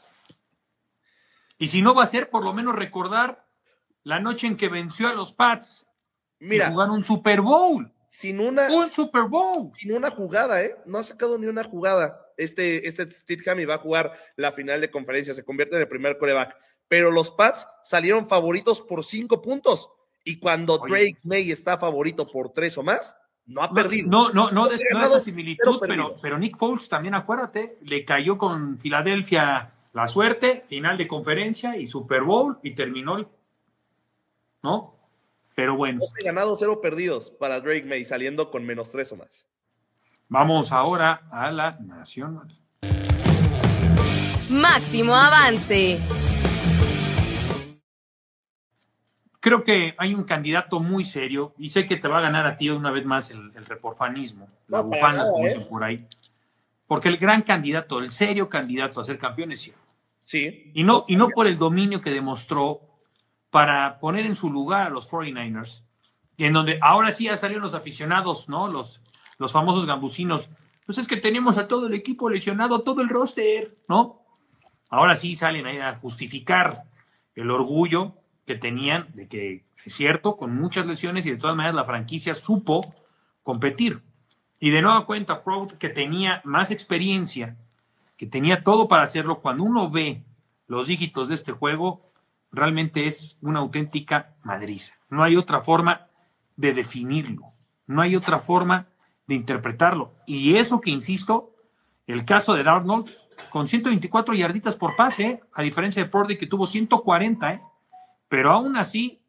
Y si no va a ser, por lo menos recordar la noche en que venció a los Pats.
Mira,
y jugaron un Super Bowl.
Sin una,
un Super Bowl.
Sin una jugada, ¿eh? No ha sacado ni una jugada. Este, este Stidham va a jugar la final de conferencia, se convierte en el primer quarterback. Pero los Pats salieron favoritos por cinco puntos. Y cuando Oye. Drake May está favorito por tres o más, no ha perdido.
No, no, no, no de esa similitud, pero, pero, pero Nick Foles también, acuérdate, le cayó con Filadelfia la suerte, final de conferencia y Super Bowl, y terminó, ¿no? Pero bueno.
doce ganados, cero perdidos para Drake May, saliendo con menos tres o más.
Vamos ahora a la nacional.
Máximo avance.
Creo que hay un candidato muy serio, y sé que te va a ganar a ti una vez más el, el reporfanismo, la
no,
bufanda,
nada,
como
¿eh?
dicen por ahí. Porque el gran candidato, el serio candidato a ser campeón es Seattle.
Sí.
Y no, y no por el dominio que demostró para poner en su lugar a los cuarenta y nueve ers, y en donde ahora sí ya salieron los aficionados, ¿no? Los, los famosos gambusinos. Pues es que tenemos a todo el equipo lesionado, todo el roster, ¿no? Ahora sí salen ahí a justificar el orgullo que tenían de que, es cierto, con muchas lesiones, y de todas maneras la franquicia supo competir. Y de nueva cuenta, Proud, que tenía más experiencia, que tenía todo para hacerlo, cuando uno ve los dígitos de este juego, realmente es una auténtica madriza. No hay otra forma de definirlo, no hay otra forma de interpretarlo. Y eso que, insisto, el caso de Darnold, con ciento veinticuatro yarditas por pase, ¿eh? A diferencia de Purdy, que tuvo ciento cuarenta, ¿eh? Pero aún así,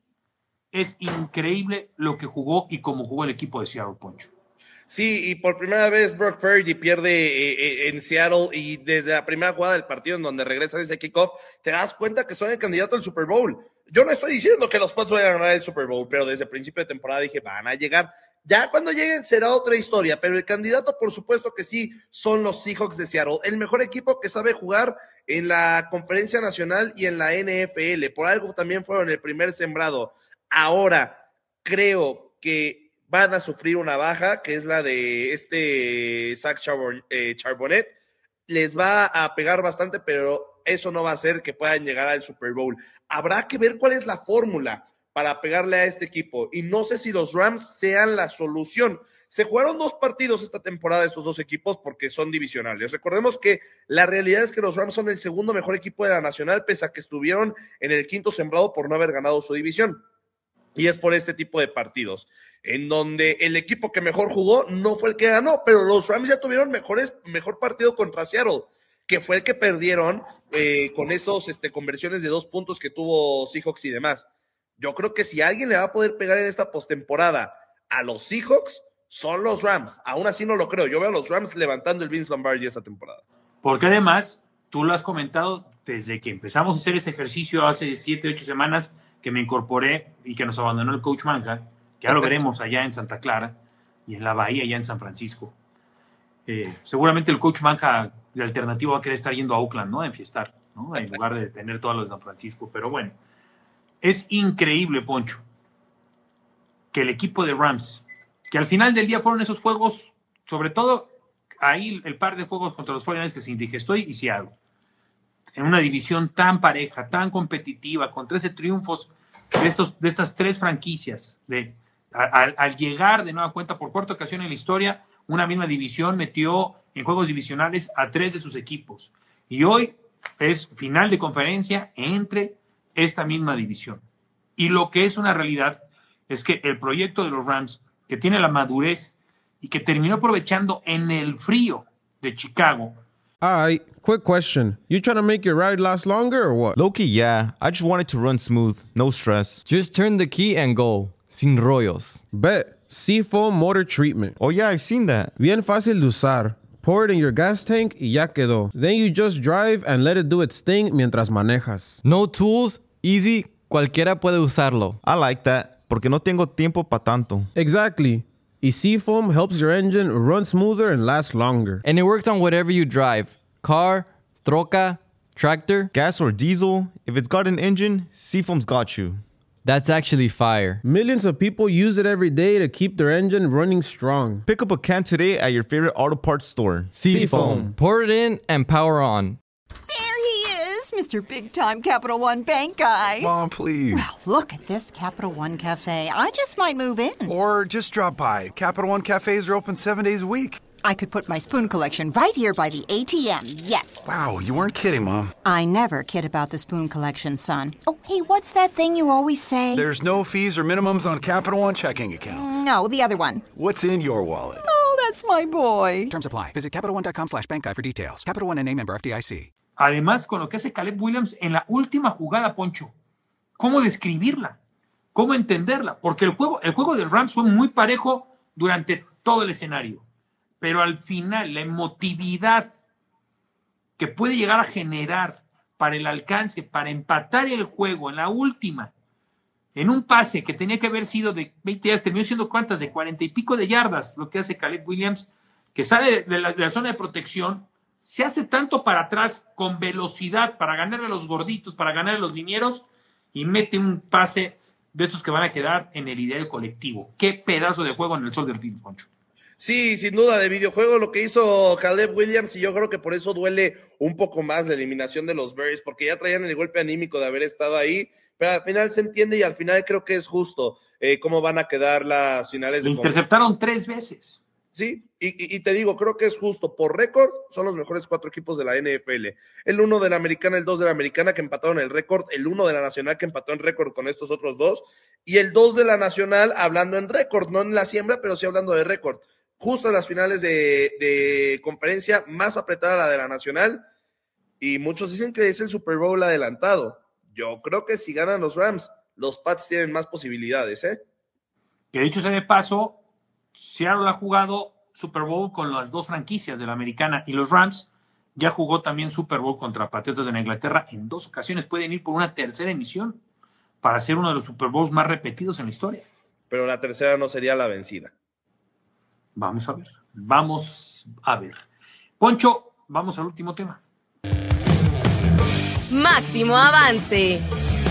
es increíble lo que jugó y cómo jugó el equipo de Seattle, Poncho.
Sí, y por primera vez Brock Purdy pierde eh, eh, en Seattle, y desde la primera jugada del partido en donde regresa ese kickoff, te das cuenta que son el candidato al Super Bowl. Yo no estoy diciendo que los Pats vayan a ganar el Super Bowl, pero desde el principio de temporada dije, van a llegar. Ya cuando lleguen será otra historia, pero el candidato por supuesto que sí son los Seahawks de Seattle, el mejor equipo que sabe jugar en la Conferencia Nacional y en la N F L. Por algo también fueron el primer sembrado. Ahora creo que van a sufrir una baja, que es la de este Zach Charbon, eh, Charbonnet. Les va a pegar bastante, pero eso no va a hacer que puedan llegar al Super Bowl. Habrá que ver cuál es la fórmula para pegarle a este equipo, y no sé si los Rams sean la solución. Se jugaron dos partidos esta temporada estos dos equipos porque son divisionales. Recordemos que la realidad es que los Rams son el segundo mejor equipo de la Nacional, pese a que estuvieron en el quinto sembrado por no haber ganado su división. Y es por este tipo de partidos, en donde el equipo que mejor jugó no fue el que ganó, pero los Rams ya tuvieron mejores, mejor partido contra Seattle, que fue el que perdieron eh, con esos este, conversiones de dos puntos que tuvo Seahawks y demás. Yo creo que si alguien le va a poder pegar en esta postemporada a los Seahawks, son los Rams. Aún así no lo creo. Yo veo a los Rams levantando el Vince Lombardi esta temporada.
Porque además, tú lo has comentado desde que empezamos a hacer ese ejercicio hace siete, ocho semanas que me incorporé y que nos abandonó el coach Manca. que ya lo veremos allá en Santa Clara y en la Bahía, allá en San Francisco. Eh, seguramente el coach Manja de alternativo va a querer estar yendo a Oakland, ¿no? A enfiestar, ¿no? En lugar de tener todo lo de San Francisco. Pero bueno, es increíble, Poncho, que el equipo de Rams, que al final del día fueron esos juegos, sobre todo ahí el par de juegos contra los cuarenta y nueve que se indigestó y Seattle, en una división tan pareja, tan competitiva, con trece triunfos de, estos, de estas tres franquicias, de, a, a, al llegar de nueva cuenta por cuarta ocasión en la historia, una misma división metió en juegos divisionales a tres de sus equipos. Y hoy es final de conferencia entre esta misma división. Y lo que es una realidad es que el proyecto de los Rams, que tiene la madurez y que terminó aprovechando en el frío de Chicago.
All right, quick question. You trying to make your ride last longer or what?
Low-key, yeah. I just want it to run smooth, no stress.
Just turn the key and go. Sin rollos.
Bet. Seafoam Motor Treatment.
Oh yeah, I've seen that.
Bien fácil de usar. Pour it in your gas tank y ya quedó. Then you just drive and let it do its thing mientras manejas.
No tools, easy, cualquiera puede usarlo.
I like that, porque no tengo tiempo pa' tanto.
Exactly. Y Seafoam helps your engine run smoother and last longer.
And it works on whatever you drive. Car, troca, tractor.
Gas or diesel, if it's got an engine, Seafoam's got you.
That's actually fire.
Millions of people use it every day to keep their engine running strong.
Pick up a can today at your favorite auto parts store.
Seafoam. Pour it in and power on.
There he is, Mister Big Time Capital One Bank guy.
Mom, please.
Well, look at this Capital One Cafe. I just might move in.
Or just drop by. Capital One cafes are open seven days a week.
I could put my spoon collection right here by the A T M, yes.
Wow, you weren't kidding, Mom.
I never kid about the spoon collection, son. Oh, hey, what's that thing you always say?
There's no fees or minimums on Capital One checking accounts.
No, the other one.
What's in your wallet?
Oh, that's my boy.
Terms apply. Visit CapitalOne.com slash bank guide for details. Capital One N A member F D I C.
Además, con lo que hace Caleb Williams en la última jugada, Poncho, ¿cómo describirla? ¿Cómo entenderla? Porque el juego, el juego del Rams fue muy parejo durante todo el escenario. Pero al final, la emotividad que puede llegar a generar para el alcance, para empatar el juego en la última, en un pase que tenía que haber sido de veinte yardas, terminó siendo cuántas, de cuarenta y pico de yardas, lo que hace Caleb Williams, que sale de la, de la zona de protección, se hace tanto para atrás con velocidad para ganarle a los gorditos, para ganarle a los linieros, y mete un pase de estos que van a quedar en el ideario colectivo. Qué pedazo de juego en el Soldier Field, Poncho.
Sí, sin duda, de videojuego lo que hizo Caleb Williams, y yo creo que por eso duele un poco más la eliminación de los Bears, porque ya traían el golpe anímico de haber estado ahí, pero al final se entiende y al final creo que es justo eh, cómo van a quedar las finales.
Lo interceptaron tres veces.
Sí, y, y, y te digo, creo que es justo. Por récord, son los mejores cuatro equipos de la N F L. El uno de la americana, el dos de la americana que empataron el récord, el uno de la nacional que empató en récord con estos otros dos, y el dos de la nacional hablando en récord, no en la siembra, pero sí hablando de récord. Justo en las finales de, de conferencia, más apretada la de la nacional, y muchos dicen que es el Super Bowl adelantado. Yo creo que si ganan los Rams, los Pats tienen más posibilidades, ¿eh?
Que dicho sea de paso, Seattle ha jugado Super Bowl con las dos franquicias de la americana, y los Rams ya jugó también Super Bowl contra Patriotas de Inglaterra en dos ocasiones. Pueden ir por una tercera emisión para ser uno de los Super Bowls más repetidos en la historia.
Pero la tercera no sería la vencida.
Vamos a ver, vamos a ver. Poncho, vamos al último tema.
Máximo avance.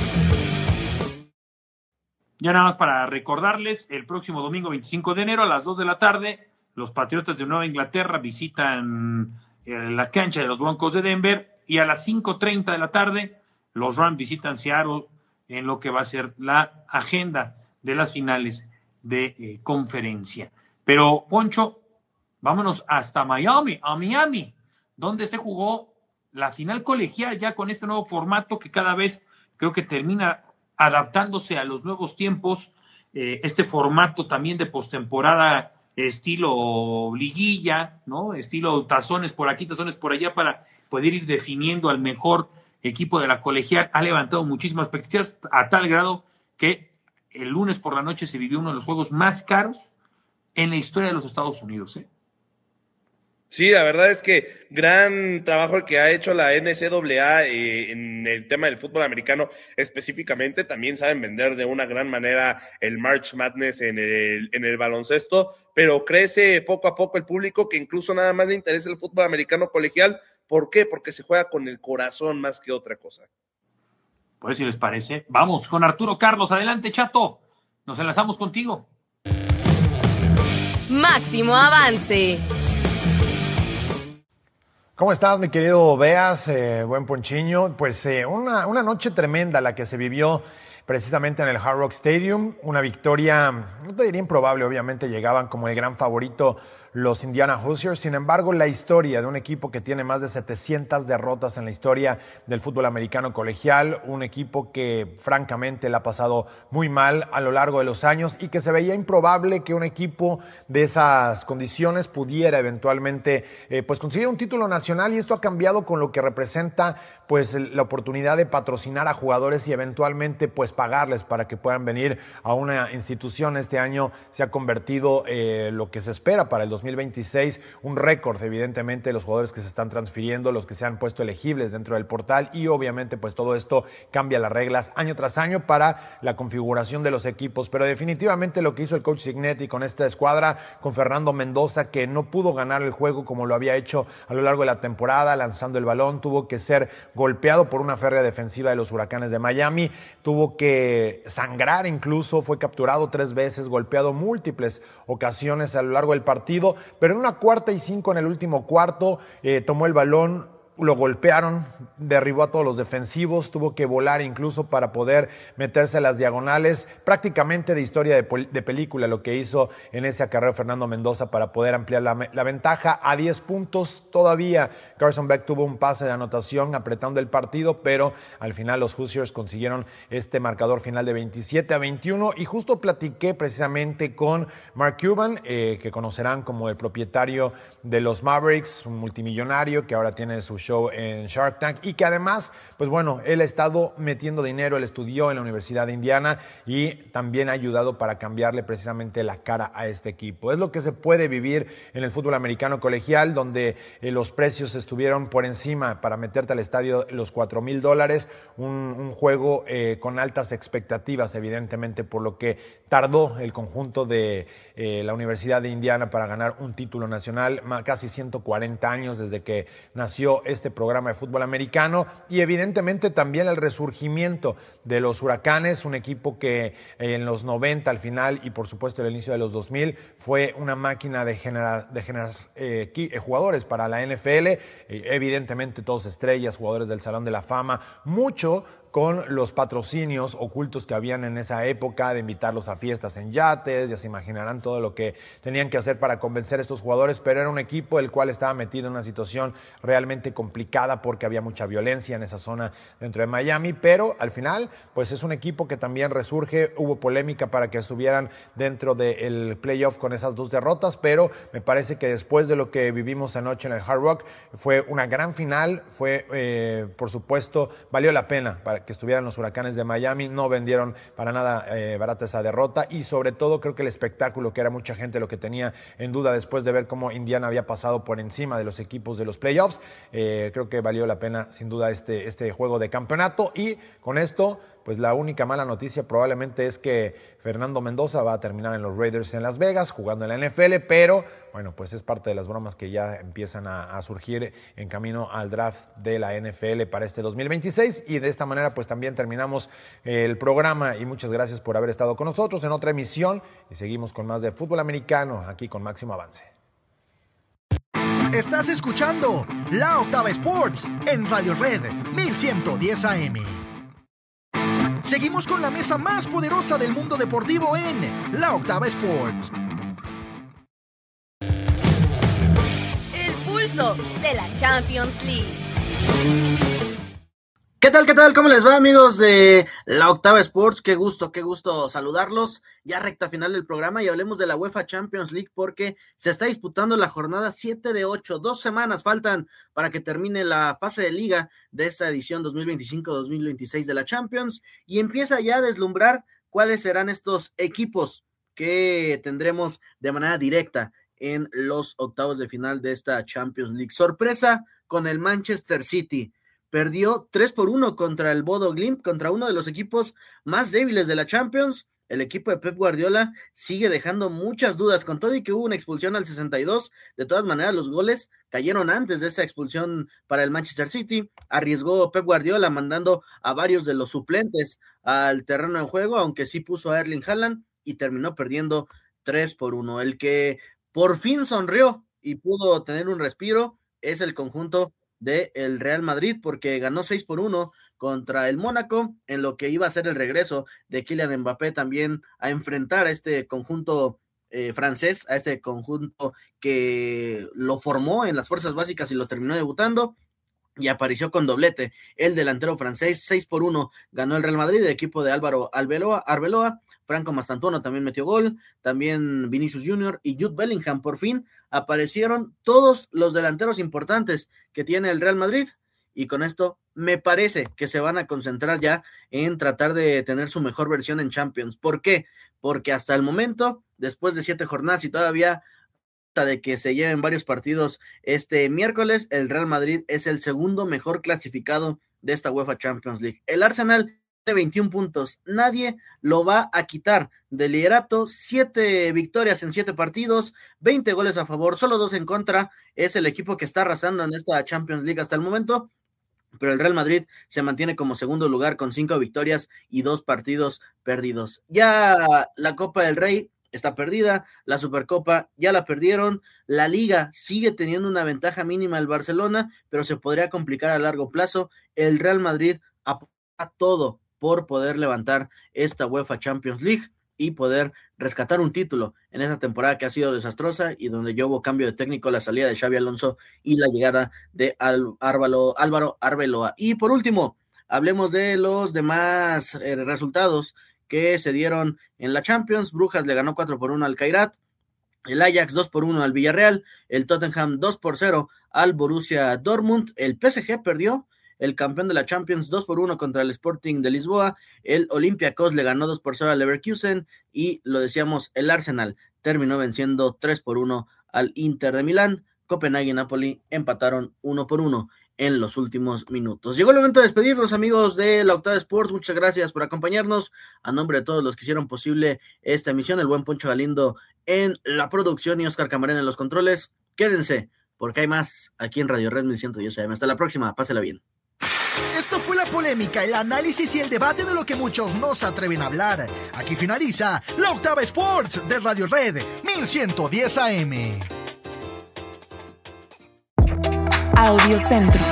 Ya nada más para recordarles, el próximo domingo veinticinco de enero a las dos de la tarde, los Patriotas de Nueva Inglaterra visitan eh, la cancha de los Broncos de Denver, y a las cinco treinta de la tarde los Rams visitan Seattle en lo que va a ser la agenda de las finales de eh, conferencia. Pero, Poncho, vámonos hasta Miami, a Miami, donde se jugó la final colegial ya con este nuevo formato que cada vez creo que termina adaptándose a los nuevos tiempos, eh, este formato también de postemporada estilo liguilla, ¿no? Estilo tazones por aquí, tazones por allá, para poder ir definiendo al mejor equipo de la colegial. Ha levantado muchísimas expectativas a tal grado que el lunes por la noche se vivió uno de los juegos más caros en la historia de los Estados Unidos, ¿eh?
Sí, la verdad es que gran trabajo el que ha hecho la N C A A eh, en el tema del fútbol americano específicamente. También saben vender de una gran manera el March Madness en el, en el baloncesto, pero crece poco a poco el público que incluso nada más le interesa el fútbol americano colegial. ¿Por qué? Porque se juega con el corazón más que otra cosa.
Pues si les parece, vamos con Arturo Carlos. Adelante, Chato. Nos enlazamos contigo.
Máximo avance.
¿Cómo estás, mi querido Beas? Eh, buen Ponchiño. Pues eh, una, una noche tremenda la que se vivió precisamente en el Hard Rock Stadium. Una victoria, no te diría improbable, obviamente llegaban como el gran favorito los Indiana Hoosiers. Sin embargo, la historia de un equipo que tiene más de setecientas derrotas en la historia del fútbol americano colegial, un equipo que francamente la ha pasado muy mal a lo largo de los años y que se veía improbable que un equipo de esas condiciones pudiera eventualmente eh, pues conseguir un título nacional, y esto ha cambiado con lo que representa pues la oportunidad de patrocinar a jugadores y eventualmente pues pagarles para que puedan venir a una institución. Este año se ha convertido eh, lo que se espera para el dos mil veintiséis, un récord evidentemente de los jugadores que se están transfiriendo, los que se han puesto elegibles dentro del portal, y obviamente pues todo esto cambia las reglas año tras año para la configuración de los equipos. Pero definitivamente lo que hizo el coach Cignetti con esta escuadra, con Fernando Mendoza, que no pudo ganar el juego como lo había hecho a lo largo de la temporada, lanzando el balón, tuvo que ser golpeado por una férrea defensiva de los Huracanes de Miami, tuvo que sangrar incluso, fue capturado tres veces, golpeado múltiples ocasiones a lo largo del partido, pero en una cuarta y cinco en el último cuarto eh, tomó el balón, lo golpearon, derribó a todos los defensivos, tuvo que volar incluso para poder meterse a las diagonales, prácticamente de historia de, de película lo que hizo en ese acarreo Fernando Mendoza para poder ampliar la, la ventaja a diez puntos. Todavía Carson Beck tuvo un pase de anotación apretando el partido, pero al final los Hoosiers consiguieron este marcador final de veintisiete a veintiuno, y justo platiqué precisamente con Mark Cuban, eh, que conocerán como el propietario de los Mavericks, un multimillonario que ahora tiene su show en Shark Tank, y que además, pues bueno, él ha estado metiendo dinero, él estudió en la Universidad de Indiana y también ha ayudado para cambiarle precisamente la cara a este equipo. Es lo que se puede vivir en el fútbol americano colegial, donde eh, los precios estuvieron por encima para meterte al estadio los cuatro mil dólares, un, un juego eh, con altas expectativas, evidentemente, por lo que tardó el conjunto de eh, la Universidad de Indiana para ganar un título nacional, casi ciento cuarenta años desde que nació este programa de fútbol americano, y evidentemente también el resurgimiento de los Huracanes, un equipo que en los noventa al final y por supuesto el inicio de los dos mil fue una máquina de generar de generar eh, jugadores para la N F L, eh, evidentemente todos estrellas, jugadores del Salón de la Fama, mucho con los patrocinios ocultos que habían en esa época, de invitarlos a fiestas en yates. Ya se imaginarán todo lo que tenían que hacer para convencer a estos jugadores, pero era un equipo el cual estaba metido en una situación realmente complicada porque había mucha violencia en esa zona dentro de Miami, pero al final pues es un equipo que también resurge. Hubo polémica para que estuvieran dentro del playoff con esas dos derrotas, pero me parece que después de lo que vivimos anoche en el Hard Rock, fue una gran final, fue eh, por supuesto, valió la pena para que estuvieran los Huracanes de Miami, no vendieron para nada eh, barata esa derrota, y sobre todo creo que el espectáculo, que era mucha gente lo que tenía en duda después de ver cómo Indiana había pasado por encima de los equipos de los playoffs, eh, creo que valió la pena sin duda este, este juego de campeonato. Y con esto pues la única mala noticia probablemente es que Fernando Mendoza va a terminar en los Raiders en Las Vegas jugando en la N F L, pero bueno, pues es parte de las bromas que ya empiezan a, a surgir en camino al draft de la N F L para este dos mil veintiséis, y de esta manera pues también terminamos el programa, y muchas gracias por haber estado con nosotros en otra emisión, y seguimos con más de fútbol americano aquí con Máximo Avance.
Estás escuchando La Octava Sports en Radio Red mil ciento diez A M. Seguimos con la mesa más poderosa del mundo deportivo en La Octava Sports.
El pulso de la Champions League.
¿Qué tal, qué tal? ¿Cómo les va, amigos de La Octava Sports? Qué gusto, qué gusto saludarlos. Ya recta final del programa, y hablemos de la UEFA Champions League porque se está disputando la jornada siete de ocho. Dos semanas faltan para que termine la fase de liga de esta edición dos mil veinticinco dos mil veintiséis de la Champions, y empieza ya a deslumbrar cuáles serán estos equipos que tendremos de manera directa en los octavos de final de esta Champions League. Sorpresa con el Manchester City. Perdió tres por uno contra el Bodo Glimt, contra uno de los equipos más débiles de la Champions. El equipo de Pep Guardiola sigue dejando muchas dudas, con todo y que hubo una expulsión al sesenta y dos. De todas maneras, los goles cayeron antes de esa expulsión para el Manchester City. Arriesgó Pep Guardiola mandando a varios de los suplentes al terreno de juego, aunque sí puso a Erling Haaland, y terminó perdiendo tres por uno. El que por fin sonrió y pudo tener un respiro es el conjunto del Real Madrid, porque ganó seis por uno contra el Mónaco, en lo que iba a ser el regreso de Kylian Mbappé también a enfrentar a este conjunto eh, francés, a este conjunto que lo formó en las fuerzas básicas y lo terminó debutando, y apareció con doblete el delantero francés. Seis por uno ganó el Real Madrid, el equipo de Álvaro Arbeloa, Arbeloa. Franco Mastantuono también metió gol, también Vinicius Junior y Jude Bellingham. Por fin aparecieron todos los delanteros importantes que tiene el Real Madrid, y con esto me parece que se van a concentrar ya en tratar de tener su mejor versión en Champions. ¿Por qué? Porque hasta el momento, después de siete jornadas y todavía de que se lleven varios partidos este miércoles, el Real Madrid es el segundo mejor clasificado de esta UEFA Champions League. El Arsenal tiene veintiún puntos, nadie lo va a quitar del liderato, siete victorias en siete partidos, veinte goles a favor, solo dos en contra. Es el equipo que está arrasando en esta Champions League hasta el momento, pero el Real Madrid se mantiene como segundo lugar con cinco victorias y dos partidos perdidos. Ya la Copa del Rey está perdida, la Supercopa ya la perdieron, la Liga sigue teniendo una ventaja mínima el Barcelona, pero se podría complicar a largo plazo. El Real Madrid apunta todo por poder levantar esta UEFA Champions League y poder rescatar un título en esa temporada que ha sido desastrosa y donde ya hubo cambio de técnico, la salida de Xabi Alonso y la llegada de Al- Álvaro, Álvaro Arbeloa. Y por último, hablemos de los demás eh, resultados que se dieron en la Champions. Brujas le ganó cuatro por uno al Kairat, el Ajax dos por uno al Villarreal, el Tottenham dos por cero al Borussia Dortmund, el P S G perdió, el campeón de la Champions dos por uno contra el Sporting de Lisboa, el Olympiacos le ganó dos por cero al Leverkusen, y lo decíamos, el Arsenal terminó venciendo tres por uno al Inter de Milán. Copenhague y Napoli empataron uno por uno en los últimos minutos. Llegó el momento de despedirnos, amigos de la Octava Sports. Muchas gracias por acompañarnos. A nombre de todos los que hicieron posible esta emisión, el buen Poncho Galindo en la producción y Oscar Camarena en los controles. Quédense, porque hay más aquí en Radio Red mil ciento diez A M. Hasta la próxima, pásela bien.
Esto fue la polémica, el análisis y el debate de lo que muchos no se atreven a hablar. Aquí finaliza la Octava Sports de Radio Red mil ciento diez A M.
Audiocentro.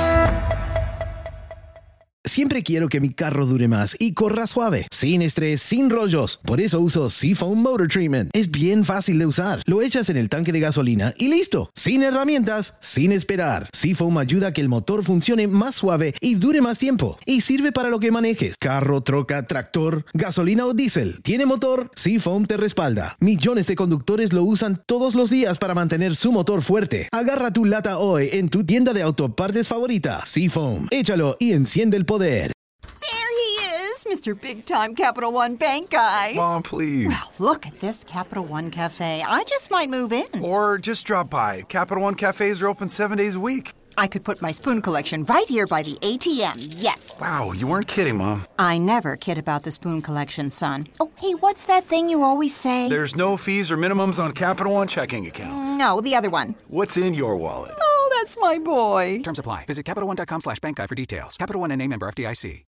Siempre quiero que mi carro dure más y corra suave, sin estrés, sin rollos. Por eso uso Seafoam Motor Treatment. Es bien fácil de usar. Lo echas en el tanque de gasolina y listo. Sin herramientas, sin esperar. Seafoam ayuda a que el motor funcione más suave y dure más tiempo. Y sirve para lo que manejes. Carro, troca, tractor, gasolina o diésel. ¿Tiene motor? Seafoam te respalda. Millones de conductores lo usan todos los días para mantener su motor fuerte. Agarra tu lata hoy en tu tienda de autopartes favorita. Seafoam. Échalo y enciende el poder.
There he is, Mister Big Time Capital One Bank Guy.
Mom, please.
Well, look at this Capital One Cafe. I just might move in.
Or just drop by. Capital One cafes are open seven days a week.
I could put my spoon collection right here by the A T M, yes.
Wow, you weren't kidding, Mom.
I never kid about the spoon collection, son. Oh, hey, what's that thing you always say?
There's no fees or minimums on Capital One checking accounts.
No, the other one.
What's in your wallet?
Oh, that's my boy.
Terms apply. Visit CapitalOne.com slash bank guy for details. Capital One N A member F D I C.